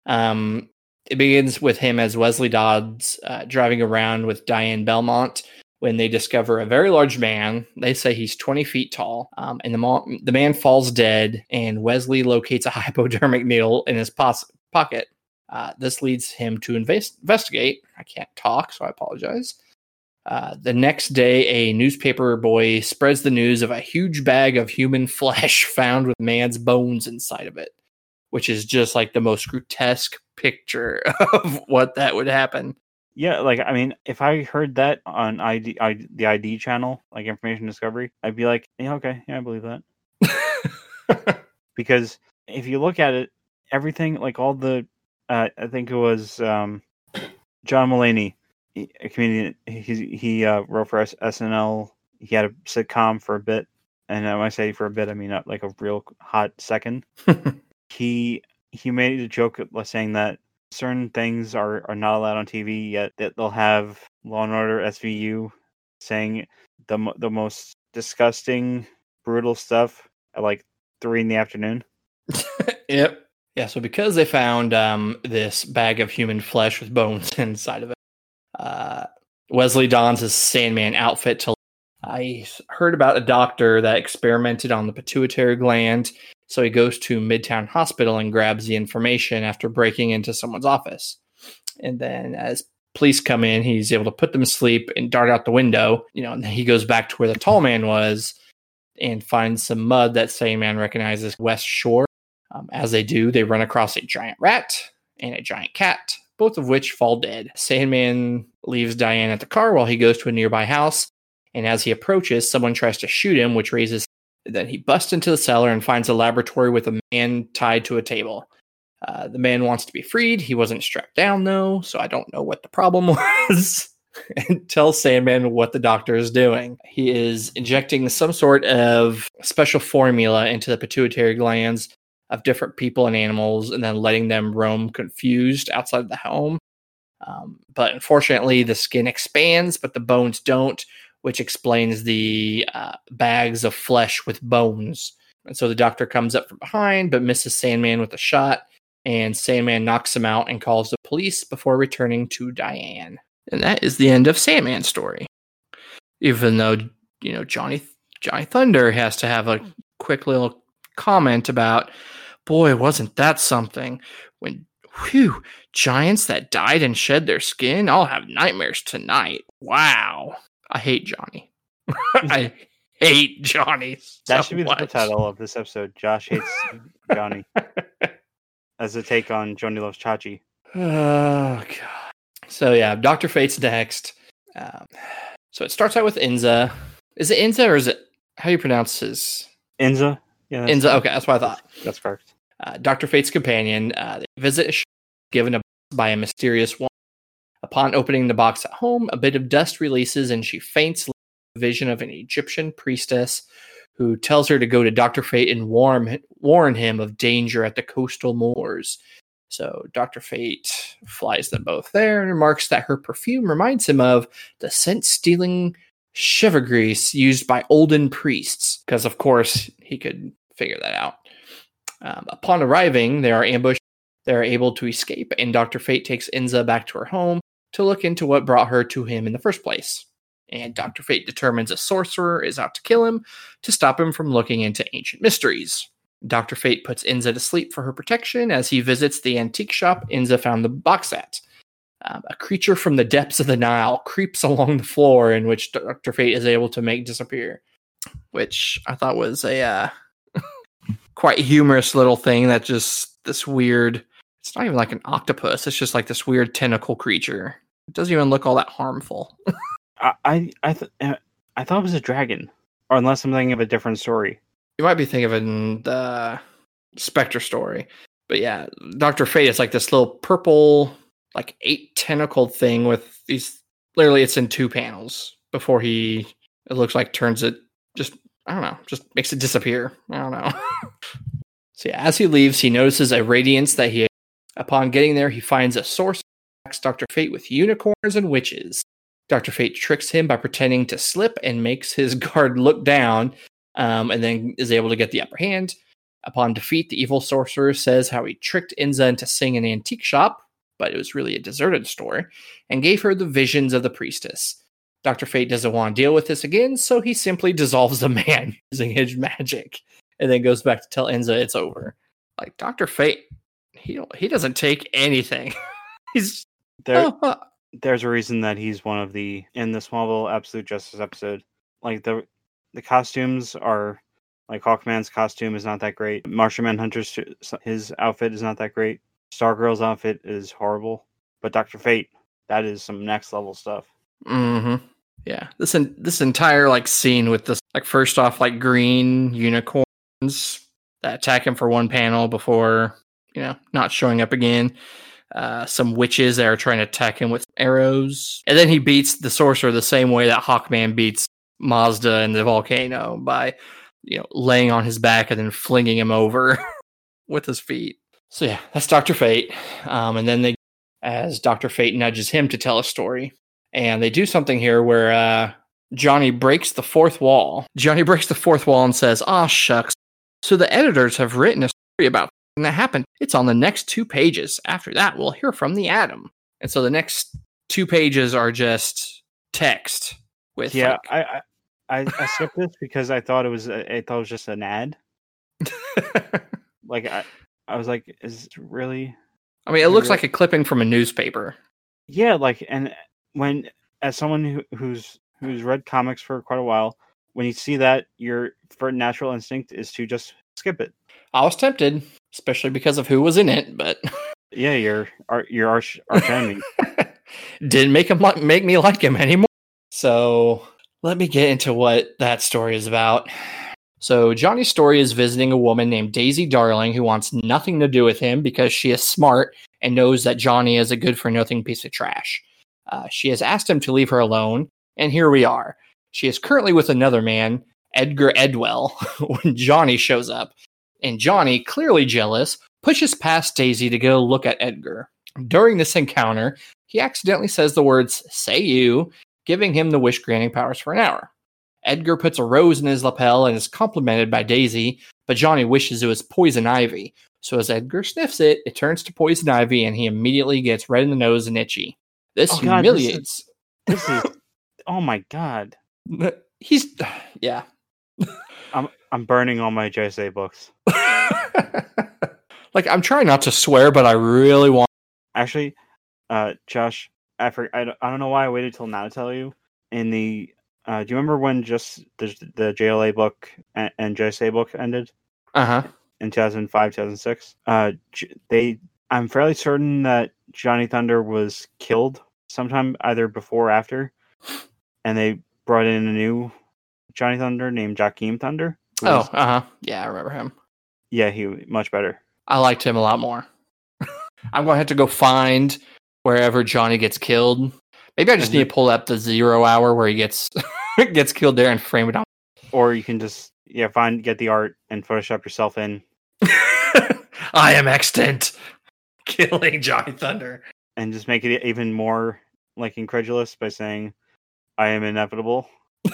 it begins with him as Wesley Dodds driving around with Diane Belmont when they discover a very large man. They say he's 20 feet tall, and the man falls dead, and Wesley locates a hypodermic needle in his pocket. This leads him to investigate. I can't talk, so I apologize. The next day, a newspaper boy spreads the news of a huge bag of human flesh found with man's bones inside of it, which is just like the most grotesque picture of what that would happen. Yeah, like, I mean, if I heard that on the ID channel, like Information Discovery, I'd be like, yeah, okay, yeah, I believe that. Because if you look at it, everything, like all the, I think it was John Mulaney, a comedian, he wrote for SNL. He had a sitcom for a bit, and when I say for a bit, I mean like a real hot second. He made a joke saying that certain things are not allowed on TV, yet that they'll have Law and Order SVU saying the most disgusting, brutal stuff at like 3 p.m. Yep. Yeah. So because they found this bag of human flesh with bones inside of it, Wesley dons his Sandman outfit I heard about a doctor that experimented on the pituitary gland. So he goes to Midtown Hospital and grabs the information after breaking into someone's office. And then as police come in, he's able to put them to sleep and dart out the window. And then he goes back to where the tall man was and finds some mud that Sandman recognizes West Shore. As they do, they run across a giant rat and a giant cat, both of which fall dead. Sandman leaves Diane at the car while he goes to a nearby house. And as he approaches, someone tries to shoot him, which raises Then he busts into the cellar and finds a laboratory with a man tied to a table. The man wants to be freed. He wasn't strapped down, though, so I don't know what the problem was. And tells Sandman what the doctor is doing. He is injecting some sort of special formula into the pituitary glands of different people and animals and then letting them roam confused outside the home. But unfortunately, the skin expands, but the bones don't, which explains the bags of flesh with bones. And so the doctor comes up from behind, but misses Sandman with a shot, and Sandman knocks him out and calls the police before returning to Diane. And that is the end of Sandman's story. Even though, Johnny Thunder has to have a quick little comment about, boy, wasn't that something? When, giants that died and shed their skin, I'll have nightmares tonight. Wow. I hate Johnny. I hate Johnny so That should be the much. title of this episode. Josh hates Johnny. As a take on Johnny Loves Chachi. Oh, God. So, yeah, Dr. Fate's next. So it starts out with Inza. Is it Inza or is it, how do you pronounce his? Inza? Yeah, Inza, okay, that's what I thought. That's correct. Dr. Fate's companion. They visit a shop given by a mysterious woman. Upon opening the box at home, a bit of dust releases and she faints like a vision of an Egyptian priestess who tells her to go to Dr. Fate and warn him of danger at the coastal moors. So Dr. Fate flies them both there and remarks that her perfume reminds him of the scent-stealing chevigrease used by olden priests, because of course he could figure that out. Upon arriving, they are ambushed. They are able to escape, and Dr. Fate takes Inza back to her home to look into what brought her to him in the first place. And Dr. Fate determines a sorcerer is out to kill him to stop him from looking into ancient mysteries. Dr. Fate puts Inza to sleep for her protection. As he visits the antique shop Inza found the box at. A creature from the depths of the Nile creeps along the floor, in which Dr. Fate is able to make disappear. Which I thought was a quite humorous little thing that just this weird, it's not even like an octopus, it's just like this weird tentacle creature. It doesn't even look all that harmful. I thought it was a dragon. Or unless I'm thinking of a different story. You might be thinking of the Spectre story. But yeah, Dr. Fate is like this little purple, like 8 tentacled thing with these, literally it's in 2 panels before it looks like turns it, just, I don't know, just makes it disappear. I don't know. So yeah, as he leaves, he notices a radiance that upon getting there, he finds a source that attacks Dr. Fate with unicorns and witches. Dr. Fate tricks him by pretending to slip and makes his guard look down, and then is able to get the upper hand. Upon defeat, the evil sorcerer says how he tricked Inza into seeing an antique shop, but it was really a deserted store, and gave her the visions of the priestess. Dr. Fate doesn't want to deal with this again, so he simply dissolves the man using his magic, and then goes back to tell Inza it's over. Like, Dr. Fate, he doesn't take anything. He's... There's a reason that he's one of the, in the Smallville Absolute Justice episode, like the costumes are, like Hawkman's costume is not that great. Martian Manhunter's, his outfit is not that great. Stargirl's outfit is horrible. But Dr. Fate, that is some next level stuff. Mm-hmm. Yeah. This entire like scene with this, like, first off, like green unicorns that attack him for one panel before, not showing up again. Some witches that are trying to attack him with arrows. And then he beats the sorcerer the same way that Hawkman beats Mazda in the volcano by, laying on his back and then flinging him over with his feet. So yeah, that's Dr. Fate. And then as Dr. Fate nudges him to tell a story. And they do something here where Johnny breaks the fourth wall. Johnny breaks the fourth wall and says, "Aw, shucks. So the editors have written a story about that happened. It's on the next 2 pages. After that, we'll hear from the Atom." And so the next 2 pages are just text with. Yeah, I skipped this because I thought it was just an ad. Like I was like, is it really? I mean, it looks like a clipping from a newspaper. Yeah, like, and when, as someone who's read comics for quite a while, when you see that, your natural instinct is to just skip it. I was tempted, especially because of who was in it, but yeah, your arch enemy didn't make me like him anymore. So let me get into what that story is about. So Johnny Story is visiting a woman named Daisy Darling who wants nothing to do with him because she is smart and knows that Johnny is a good-for-nothing piece of trash. She has asked him to leave her alone, and here we are. She is currently with another man, Edgar Edwell, when Johnny shows up. And Johnny, clearly jealous, pushes past Daisy to go look at Edgar. During this encounter, he accidentally says the words, "Say you," giving him the wish-granting powers for an hour. Edgar puts a rose in his lapel and is complimented by Daisy, but Johnny wishes it was poison ivy. So as Edgar sniffs it, it turns to poison ivy and he immediately gets red in the nose and itchy. This humiliates. This is oh my god. Yeah. I'm burning all my Jose books. Like, I'm trying not to swear, but I really want. Actually, Josh, I don't know why I waited till now to tell you. In the do you remember when just the JLA book and Jose book ended? In 2005, 2006. I'm fairly certain that Johnny Thunder was killed sometime either before or after, and they brought in a new Johnny Thunder named Jakeem Thunder. Yeah, I remember him. Yeah, he much better. I liked him a lot more. I'm going to have to go find wherever Johnny gets killed. Maybe I just need to pull up the 0 hour where he gets gets killed there and frame it on. Or you can just get the art and Photoshop yourself in. I am extant, killing Johnny Thunder, and just make it even more like incredulous by saying, "I am inevitable."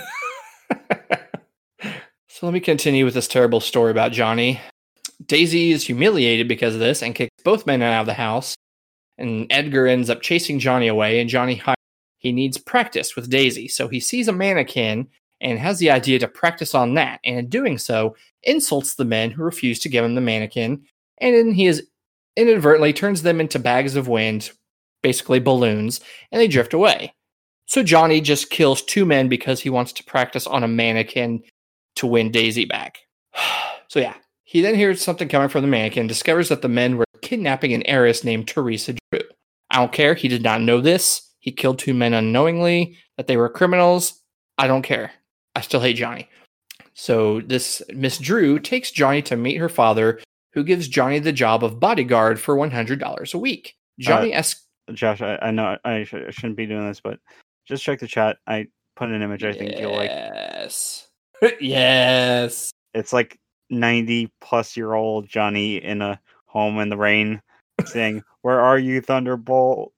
So let me continue with this terrible story about Johnny. Daisy is humiliated because of this and kicks both men out of the house. And Edgar ends up chasing Johnny away, and Johnny he needs practice with Daisy. So he sees a mannequin and has the idea to practice on that. And in doing so, insults the men who refuse to give him the mannequin. And then he inadvertently turns them into bags of wind, basically balloons, and they drift away. So Johnny just kills 2 men because he wants to practice on a mannequin to win Daisy back. So yeah, he then hears something coming from the mannequin, discovers that the men were kidnapping an heiress named Teresa Drew. I don't care. He did not know this. He killed 2 men unknowingly, that they were criminals. I don't care. I still hate Johnny. So this Miss Drew takes Johnny to meet her father, who gives Johnny the job of bodyguard for $100 a week. Johnny asks... Josh, I know I shouldn't be doing this, but just check the chat. I put an image I think you'll like. Yes. Yes. It's like 90-plus-year-old Johnny in a home in the rain saying, "Where are you, Thunderbolt?"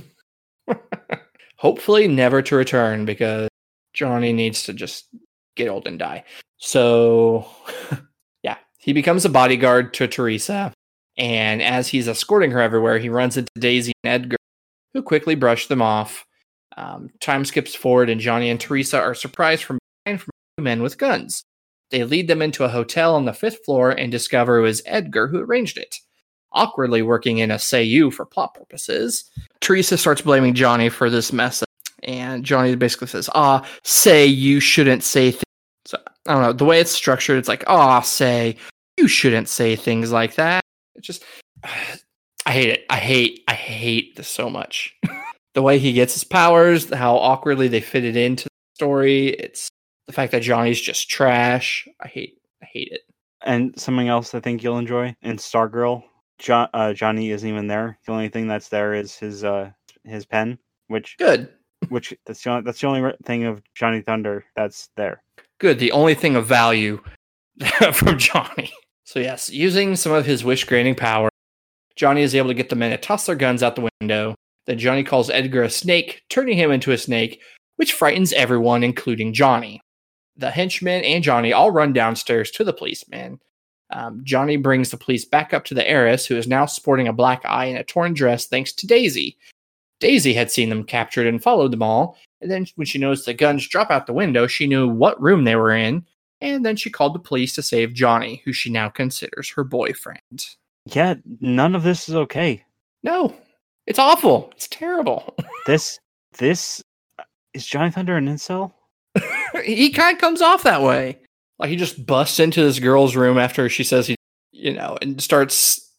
Hopefully never to return, because Johnny needs to just get old and die. So, yeah, he becomes a bodyguard to Teresa, and as he's escorting her everywhere, he runs into Daisy and Edgar, who quickly brush them off. Time skips forward, and Johnny and Teresa are surprised from behind from 2 men with guns. They lead them into a hotel on the 5th floor and discover it was Edgar who arranged it. Awkwardly working in a say you for plot purposes, Teresa starts blaming Johnny for this mess, and Johnny basically says, say you shouldn't say things. So, I don't know, the way it's structured, it's like, say you shouldn't say things like that. It's just, I hate it. I hate this so much. The way he gets his powers, how awkwardly they fit it into the story, it's the fact that Johnny's just trash. I hate it. And something else I think you'll enjoy in Stargirl, Johnny isn't even there. The only thing that's there is his pen, which that's the only thing of Johnny Thunder that's there. Good. The only thing of value from Johnny. So yes, using some of his wish-granting power, Johnny is able to get the men to toss their guns out the window. Then Johnny calls Edgar a snake, turning him into a snake, which frightens everyone, including Johnny. The henchmen and Johnny all run downstairs to the policeman. Johnny brings the police back up to the heiress, who is now sporting a black eye and a torn dress thanks to Daisy. Daisy had seen them captured and followed them all, and then when she noticed the guns drop out the window, she knew what room they were in, and then she called the police to save Johnny, who she now considers her boyfriend. Yeah, none of this is okay. No, it's awful. It's terrible. This is Johnny Thunder an incel? He kind of comes off that way. Like, he just busts into this girl's room after she says and starts,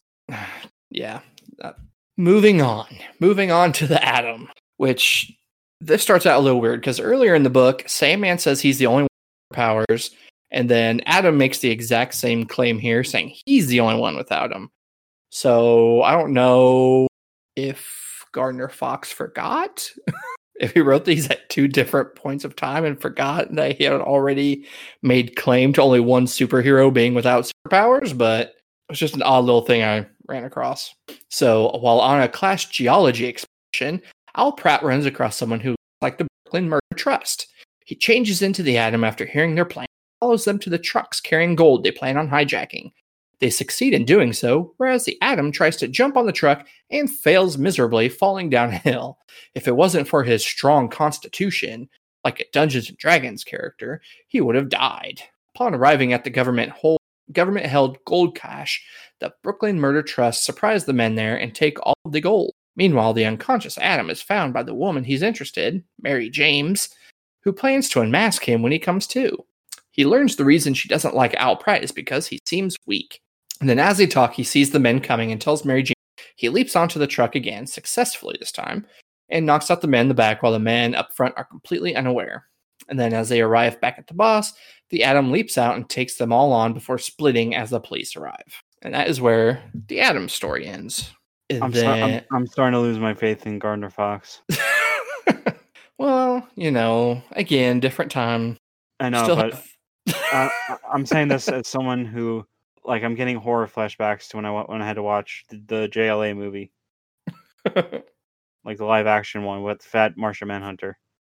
moving on to the Atom, which this starts out a little weird because earlier in the book, Sandman says he's the only one with powers, And then Adam makes the exact same claim here, saying he's the only one without him. So I don't know if Gardner Fox forgot, if he wrote these at two different points of time and forgot that he had already made claim to only one superhero being without superpowers, but it was just an odd little thing I ran across. So while on a class geology expedition, Al Pratt runs across someone who looks like the Brooklyn Murder Trust. He changes into the Atom after hearing their plan, follows them to the trucks carrying gold they plan on hijacking. They succeed in doing so, whereas the Atom tries to jump on the truck and fails miserably, falling down a hill. If it wasn't for his strong constitution, like a Dungeons & Dragons character, he would have died. Upon arriving at the government-held gold cache, the Brooklyn Murder Trust surprise the men there and take all of the gold. Meanwhile, the unconscious Atom is found by the woman he's interested, Mary James, who plans to unmask him when he comes to. He learns the reason she doesn't like Al Pratt is because he seems weak. And then as they talk, he sees the men coming and tells Mary Jane he leaps onto the truck again, successfully this time, and knocks out the men in the back while the men up front are completely unaware. And then as they arrive back at the boss, the Atom leaps out and takes them all on before splitting as the police arrive. And that is where the Atom story ends. I'm starting to lose my faith in Gardner Fox. Well, again, different time. I know, but I'm saying this as someone who, like, I'm getting horror flashbacks to when I had to watch the JLA movie, like the live action one with Fat Martian Manhunter.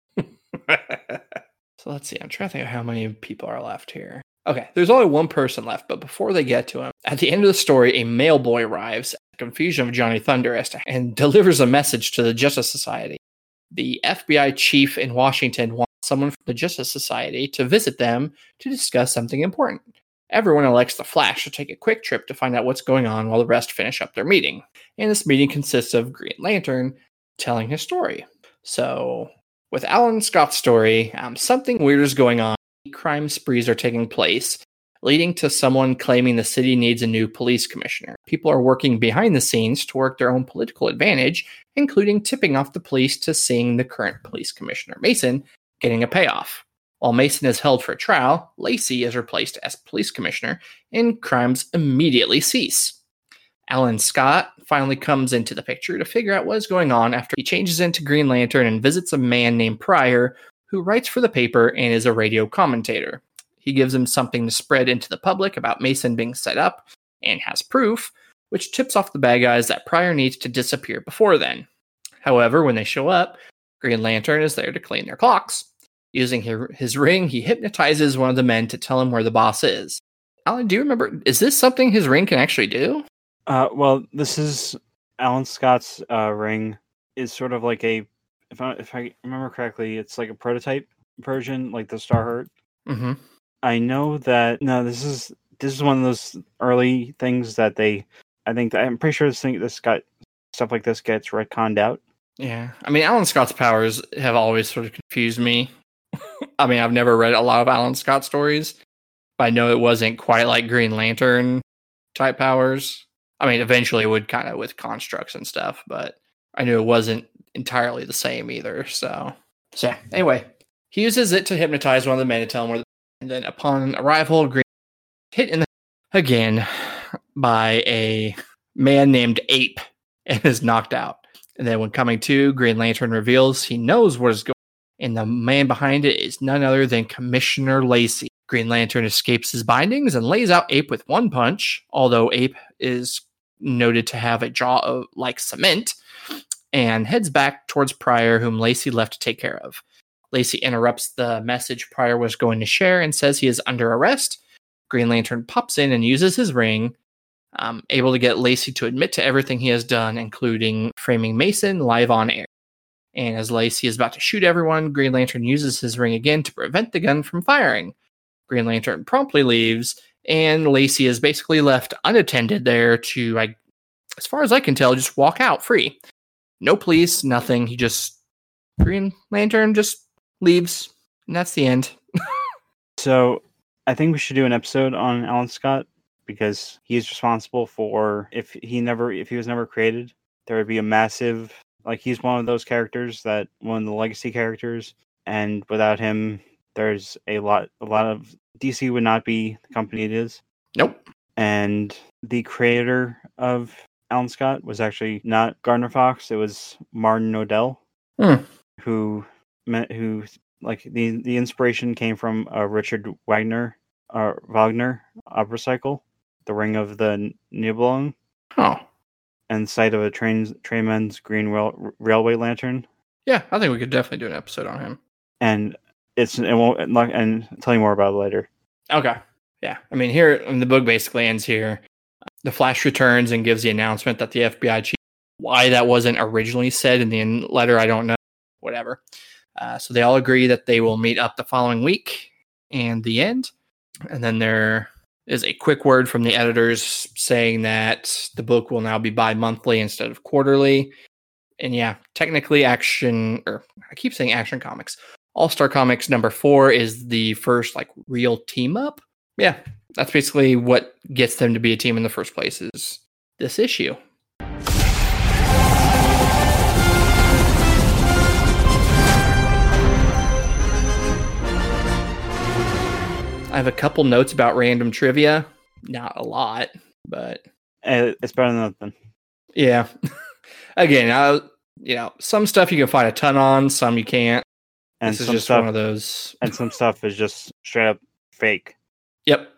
So let's see. I'm trying to think of how many people are left here. Okay, there's only one person left, but before they get to him, at the end of the story, a mail boy arrives at the confusion of Johnny Thunder and delivers a message to the Justice Society. The FBI chief in Washington wants someone from the Justice Society to visit them to discuss something important. Everyone elects the Flash to take a quick trip to find out what's going on while the rest finish up their meeting. And this meeting consists of Green Lantern telling his story. So, with Alan Scott's story, something weird is going on. Crime sprees are taking place, leading to someone claiming the city needs a new police commissioner. People are working behind the scenes to work their own political advantage, including tipping off the police to seeing the current police commissioner, Mason, getting a payoff. While Mason is held for trial, Lacey is replaced as police commissioner, and crimes immediately cease. Alan Scott finally comes into the picture to figure out what is going on after he changes into Green Lantern and visits a man named Pryor, who writes for the paper and is a radio commentator. He gives him something to spread into the public about Mason being set up, and has proof, which tips off the bad guys that Pryor needs to disappear before then. However, when they show up, Green Lantern is there to clean their clocks. Using his ring, he hypnotizes one of the men to tell him where the boss is. Alan, do you remember, is this something his ring can actually do? Well, this is Alan Scott's ring is sort of like a, if I remember correctly, it's like a prototype version, like the Starheart. Mm-hmm. I know that, no, this is one of those early things that I'm pretty sure this got, stuff like this gets retconned out. Yeah, I mean, Alan Scott's powers have always sort of confused me. I mean, I've never read a lot of Alan Scott stories, but I know it wasn't quite like Green Lantern type powers. I mean, eventually it would kind of with constructs and stuff, but I knew it wasn't entirely the same either. So yeah, anyway, he uses it to hypnotize one of the men to tell him where, and then upon arrival, Green hit in the again by a man named Ape and is knocked out. And then when coming to, Green Lantern reveals he knows what is going on, and the man behind it is none other than Commissioner Lacey. Green Lantern escapes his bindings and lays out Ape with one punch, although Ape is noted to have a jaw of like cement, and heads back towards Pryor, whom Lacey left to take care of. Lacey interrupts the message Pryor was going to share and says he is under arrest. Green Lantern pops in and uses his ring, able to get Lacey to admit to everything he has done, including framing Mason live on air. And as Lacey is about to shoot everyone, Green Lantern uses his ring again to prevent the gun from firing. Green Lantern promptly leaves, and Lacey is basically left unattended there to, as far as I can tell, just walk out free. No police, nothing. Green Lantern just leaves, and that's the end. So I think we should do an episode on Alan Scott, because he's responsible for, if he was never created, there would be a massive, like, he's one of those characters, that one of the legacy characters, and without him, there's a lot of DC would not be the company it is. Nope. And the creator of Alan Scott was actually not Gardner Fox. It was Martin Odell, who like the inspiration came from Richard Wagner opera cycle, The Ring of the Nibelung, and Sight of a Trainman's Green Railway Lantern. Yeah, I think we could definitely do an episode on him. And and tell you more about it later. Okay. Yeah. I mean, here, the book basically ends here. The Flash returns and gives the announcement that the FBI chief, why that wasn't originally said in the letter, I don't know. Whatever. So they all agree that they will meet up the following week and the end. And then there is a quick word from the editors saying that the book will now be bi-monthly instead of quarterly. And yeah, technically I keep saying Action Comics. All-Star Comics number 4 is the first like real team up. Yeah, that's basically what gets them to be a team in the first place is this issue. I have a couple notes about random trivia. Not a lot, but it's better than nothing. Yeah. Again, some stuff you can find a ton on, some you can't. And this is just one of those. And some stuff is just straight up fake. Yep.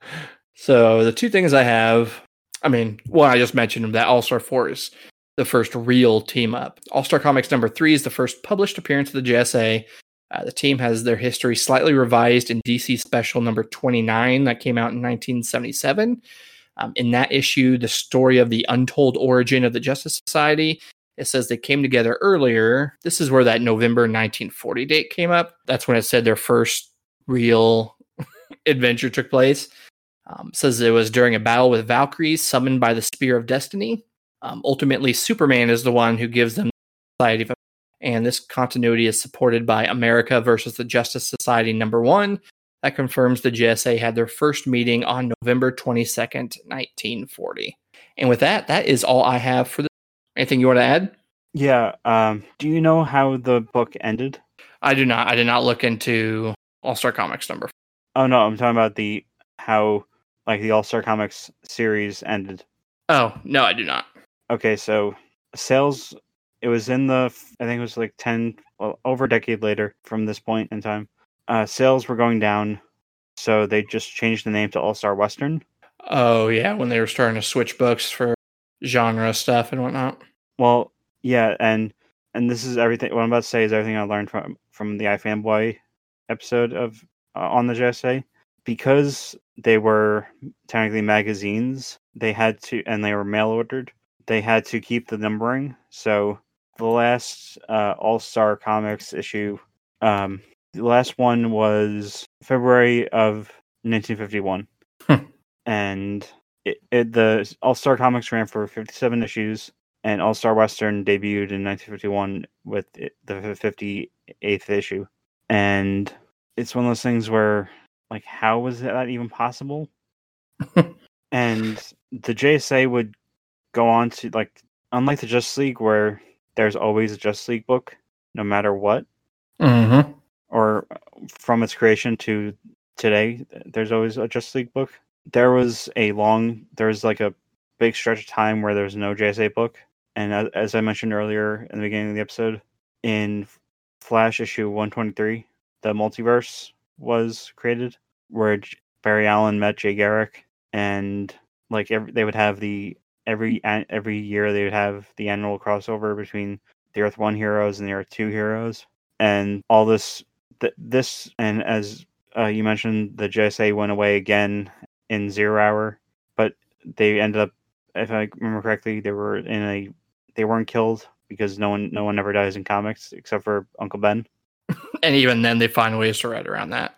So the two things I have, one I just mentioned, that All-Star 4 is the first real team up. All-Star Comics number 3 is the first published appearance of the JSA. The team has their history slightly revised in DC Special number 29 that came out in 1977. In that issue, the story of the untold origin of the Justice Society. It says they came together earlier. This is where that November 1940 date came up. That's when it said their first real adventure took place. It says it was during a battle with Valkyries summoned by the Spear of Destiny. Ultimately, Superman is the one who gives them the Society of. And this continuity is supported by America versus the Justice Society number 1. That confirms the JSA had their first meeting on November 22nd, 1940. And with that, that is all I have for this. Anything you want to add? Yeah. Do you know how the book ended? I do not. I did not look into All-Star Comics number 4. Oh, no. I'm talking about how the All-Star Comics series ended. Oh, no, I do not. Okay, so sales, it was I think it was over a decade later from this point in time. Sales were going down, so they just changed the name to All-Star Western. Oh, yeah, when they were starting to switch books for genre stuff and whatnot. Well, yeah, and this is everything. What I'm about to say is everything I learned from the iFanboy episode of on the JSA. Because they were technically magazines, they had to, and they were mail ordered. They had to keep the numbering. So the last All-Star Comics issue, the last one was February of 1951, and the All-Star Comics ran for 57 issues, and All-Star Western debuted in 1951 with the 58th issue. And it's one of those things where, how was that even possible? And the JSA would go on to, unlike the Justice League, where there's always a Justice League book, no matter what, or from its creation to today, there's always a Justice League book. There was a big stretch of time where there was no JSA book, and as I mentioned earlier in the beginning of the episode, in Flash issue 123, the multiverse was created, where Barry Allen met Jay Garrick, and they would have every year they would have the annual crossover between the Earth 1 heroes and the Earth 2 heroes, and all this, and as you mentioned, the JSA went away again in Zero Hour, but they ended up, if I remember correctly, they weren't killed because no one ever dies in comics except for Uncle Ben. And even then, they find ways to write around that.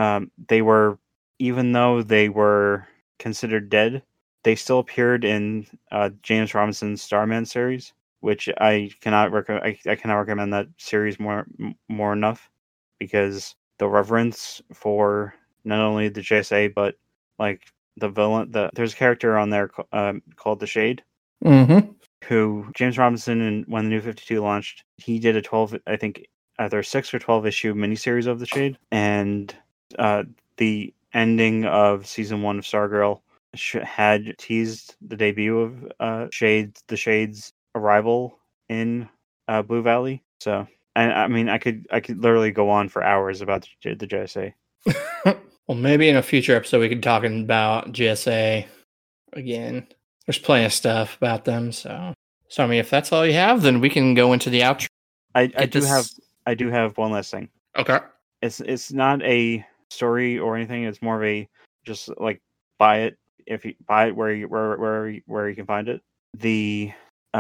Even though they were considered dead, they still appeared in James Robinson's Starman series, which I cannot recommend that series more enough, because the reverence for not only the JSA but the villain. There's a character on there called the Shade, who James Robinson, and when the New 52 launched, he did a 12 either 6 or 12 issue miniseries of the Shade, and the ending of season 1 of Stargirl had teased the debut of the Shade's arrival in Blue Valley. So, and I mean, I could literally go on for hours about the JSA. Well, maybe in a future episode we could talk about GSA again. There's plenty of stuff about them. So I mean, if that's all you have, then we can go into the outro. I do have one last thing. Okay. It's not a story or anything. It's more of a just like buy it if you buy it where you can find it. The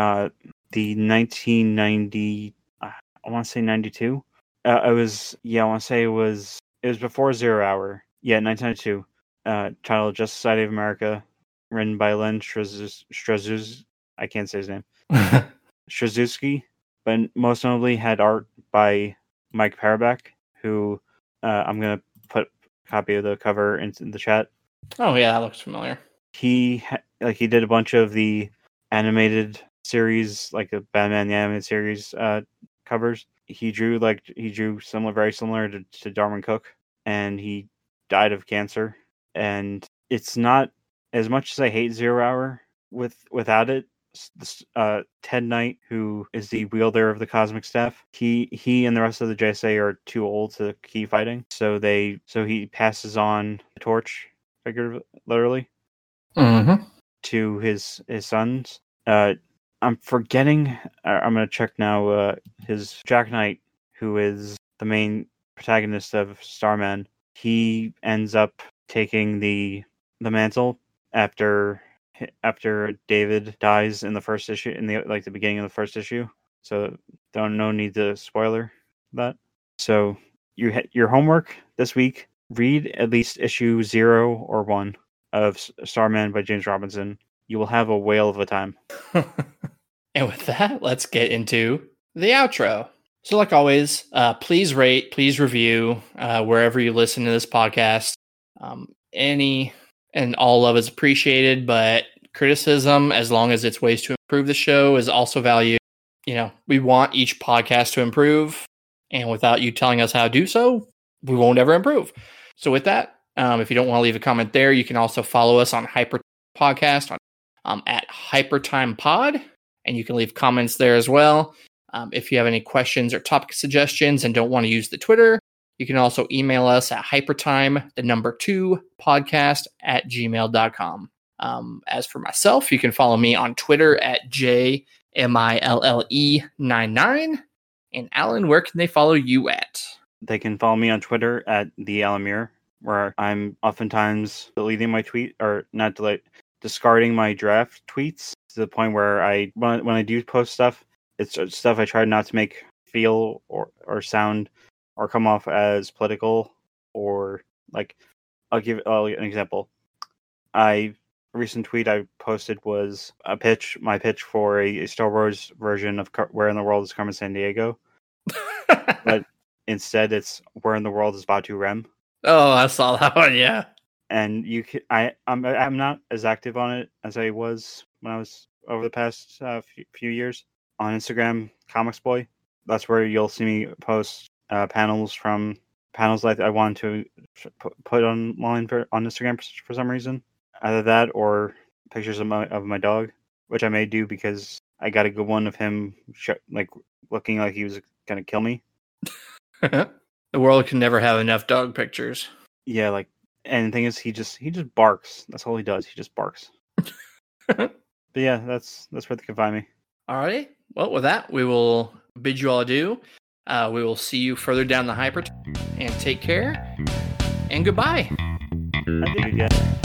1990, I want to say 92. I want to say it was before 0 Hour. Yeah, 1992. Titled Just Society of America, written by Len Straczewski. I can't say his name. Straczewski, but most notably had art by Mike Paraback, who I'm gonna put a copy of the cover into the chat. Oh yeah, that looks familiar. He did a bunch of the animated series, like the Batman the Animated Series covers. He drew very similar to Darwin Cook, and he died of cancer. And it's not, as much as I hate 0 Hour without it. Ted Knight, who is the wielder of the Cosmic Staff, he and the rest of the JSA are too old to keep fighting, so he passes on the torch, literally, to his sons. I'm forgetting. I'm gonna check now. His Jack Knight, who is the main protagonist of Starman, he ends up taking the mantle after David dies in the first issue, in the beginning of the first issue. So no need to spoiler that. So your homework this week: read at least issue 0 or 1 of Starman by James Robinson. You will have a whale of a time. And with that, let's get into the outro. So like always, please rate, please review wherever you listen to this podcast. Any and all love is appreciated, but criticism, as long as it's ways to improve the show, is also valued. We want each podcast to improve, and without you telling us how to do so, we won't ever improve. So with that, if you don't want to leave a comment there, you can also follow us on Hyper Podcast at Hypertime Pod, and you can leave comments there as well. If you have any questions or topic suggestions and don't want to use the Twitter, you can also email us at hypertime2podcast@gmail.com. As for myself, you can follow me on Twitter at JMILLE99. And Alan, where can they follow you at? They can follow me on Twitter at the Alamir, where I'm oftentimes deleting my tweet, or not delete, discarding my draft tweets to the point where when I do post stuff, it's stuff I try not to make feel or sound or come off as political, or like, I'll give an example. A recent tweet I posted was my pitch for a Star Wars version of Where in the World is Carmen Sandiego, but instead it's Where in the World is Batu Rem. Oh, I saw that one, yeah. And I'm not as active on it as I was when I was over the past few years on Instagram, Comics Boy. That's where you'll see me post panels that I wanted to put online on Instagram for some reason. Either that or pictures of my dog, which I may do because I got a good one of him looking like he was gonna kill me. The world can never have enough dog pictures. Yeah, and the thing is, he just barks. That's all he does. He just barks. But yeah, that's where they can find me. Alrighty. Well, with that, we will bid you all adieu. We will see you further down the hyper, and take care, and goodbye. I think, yeah.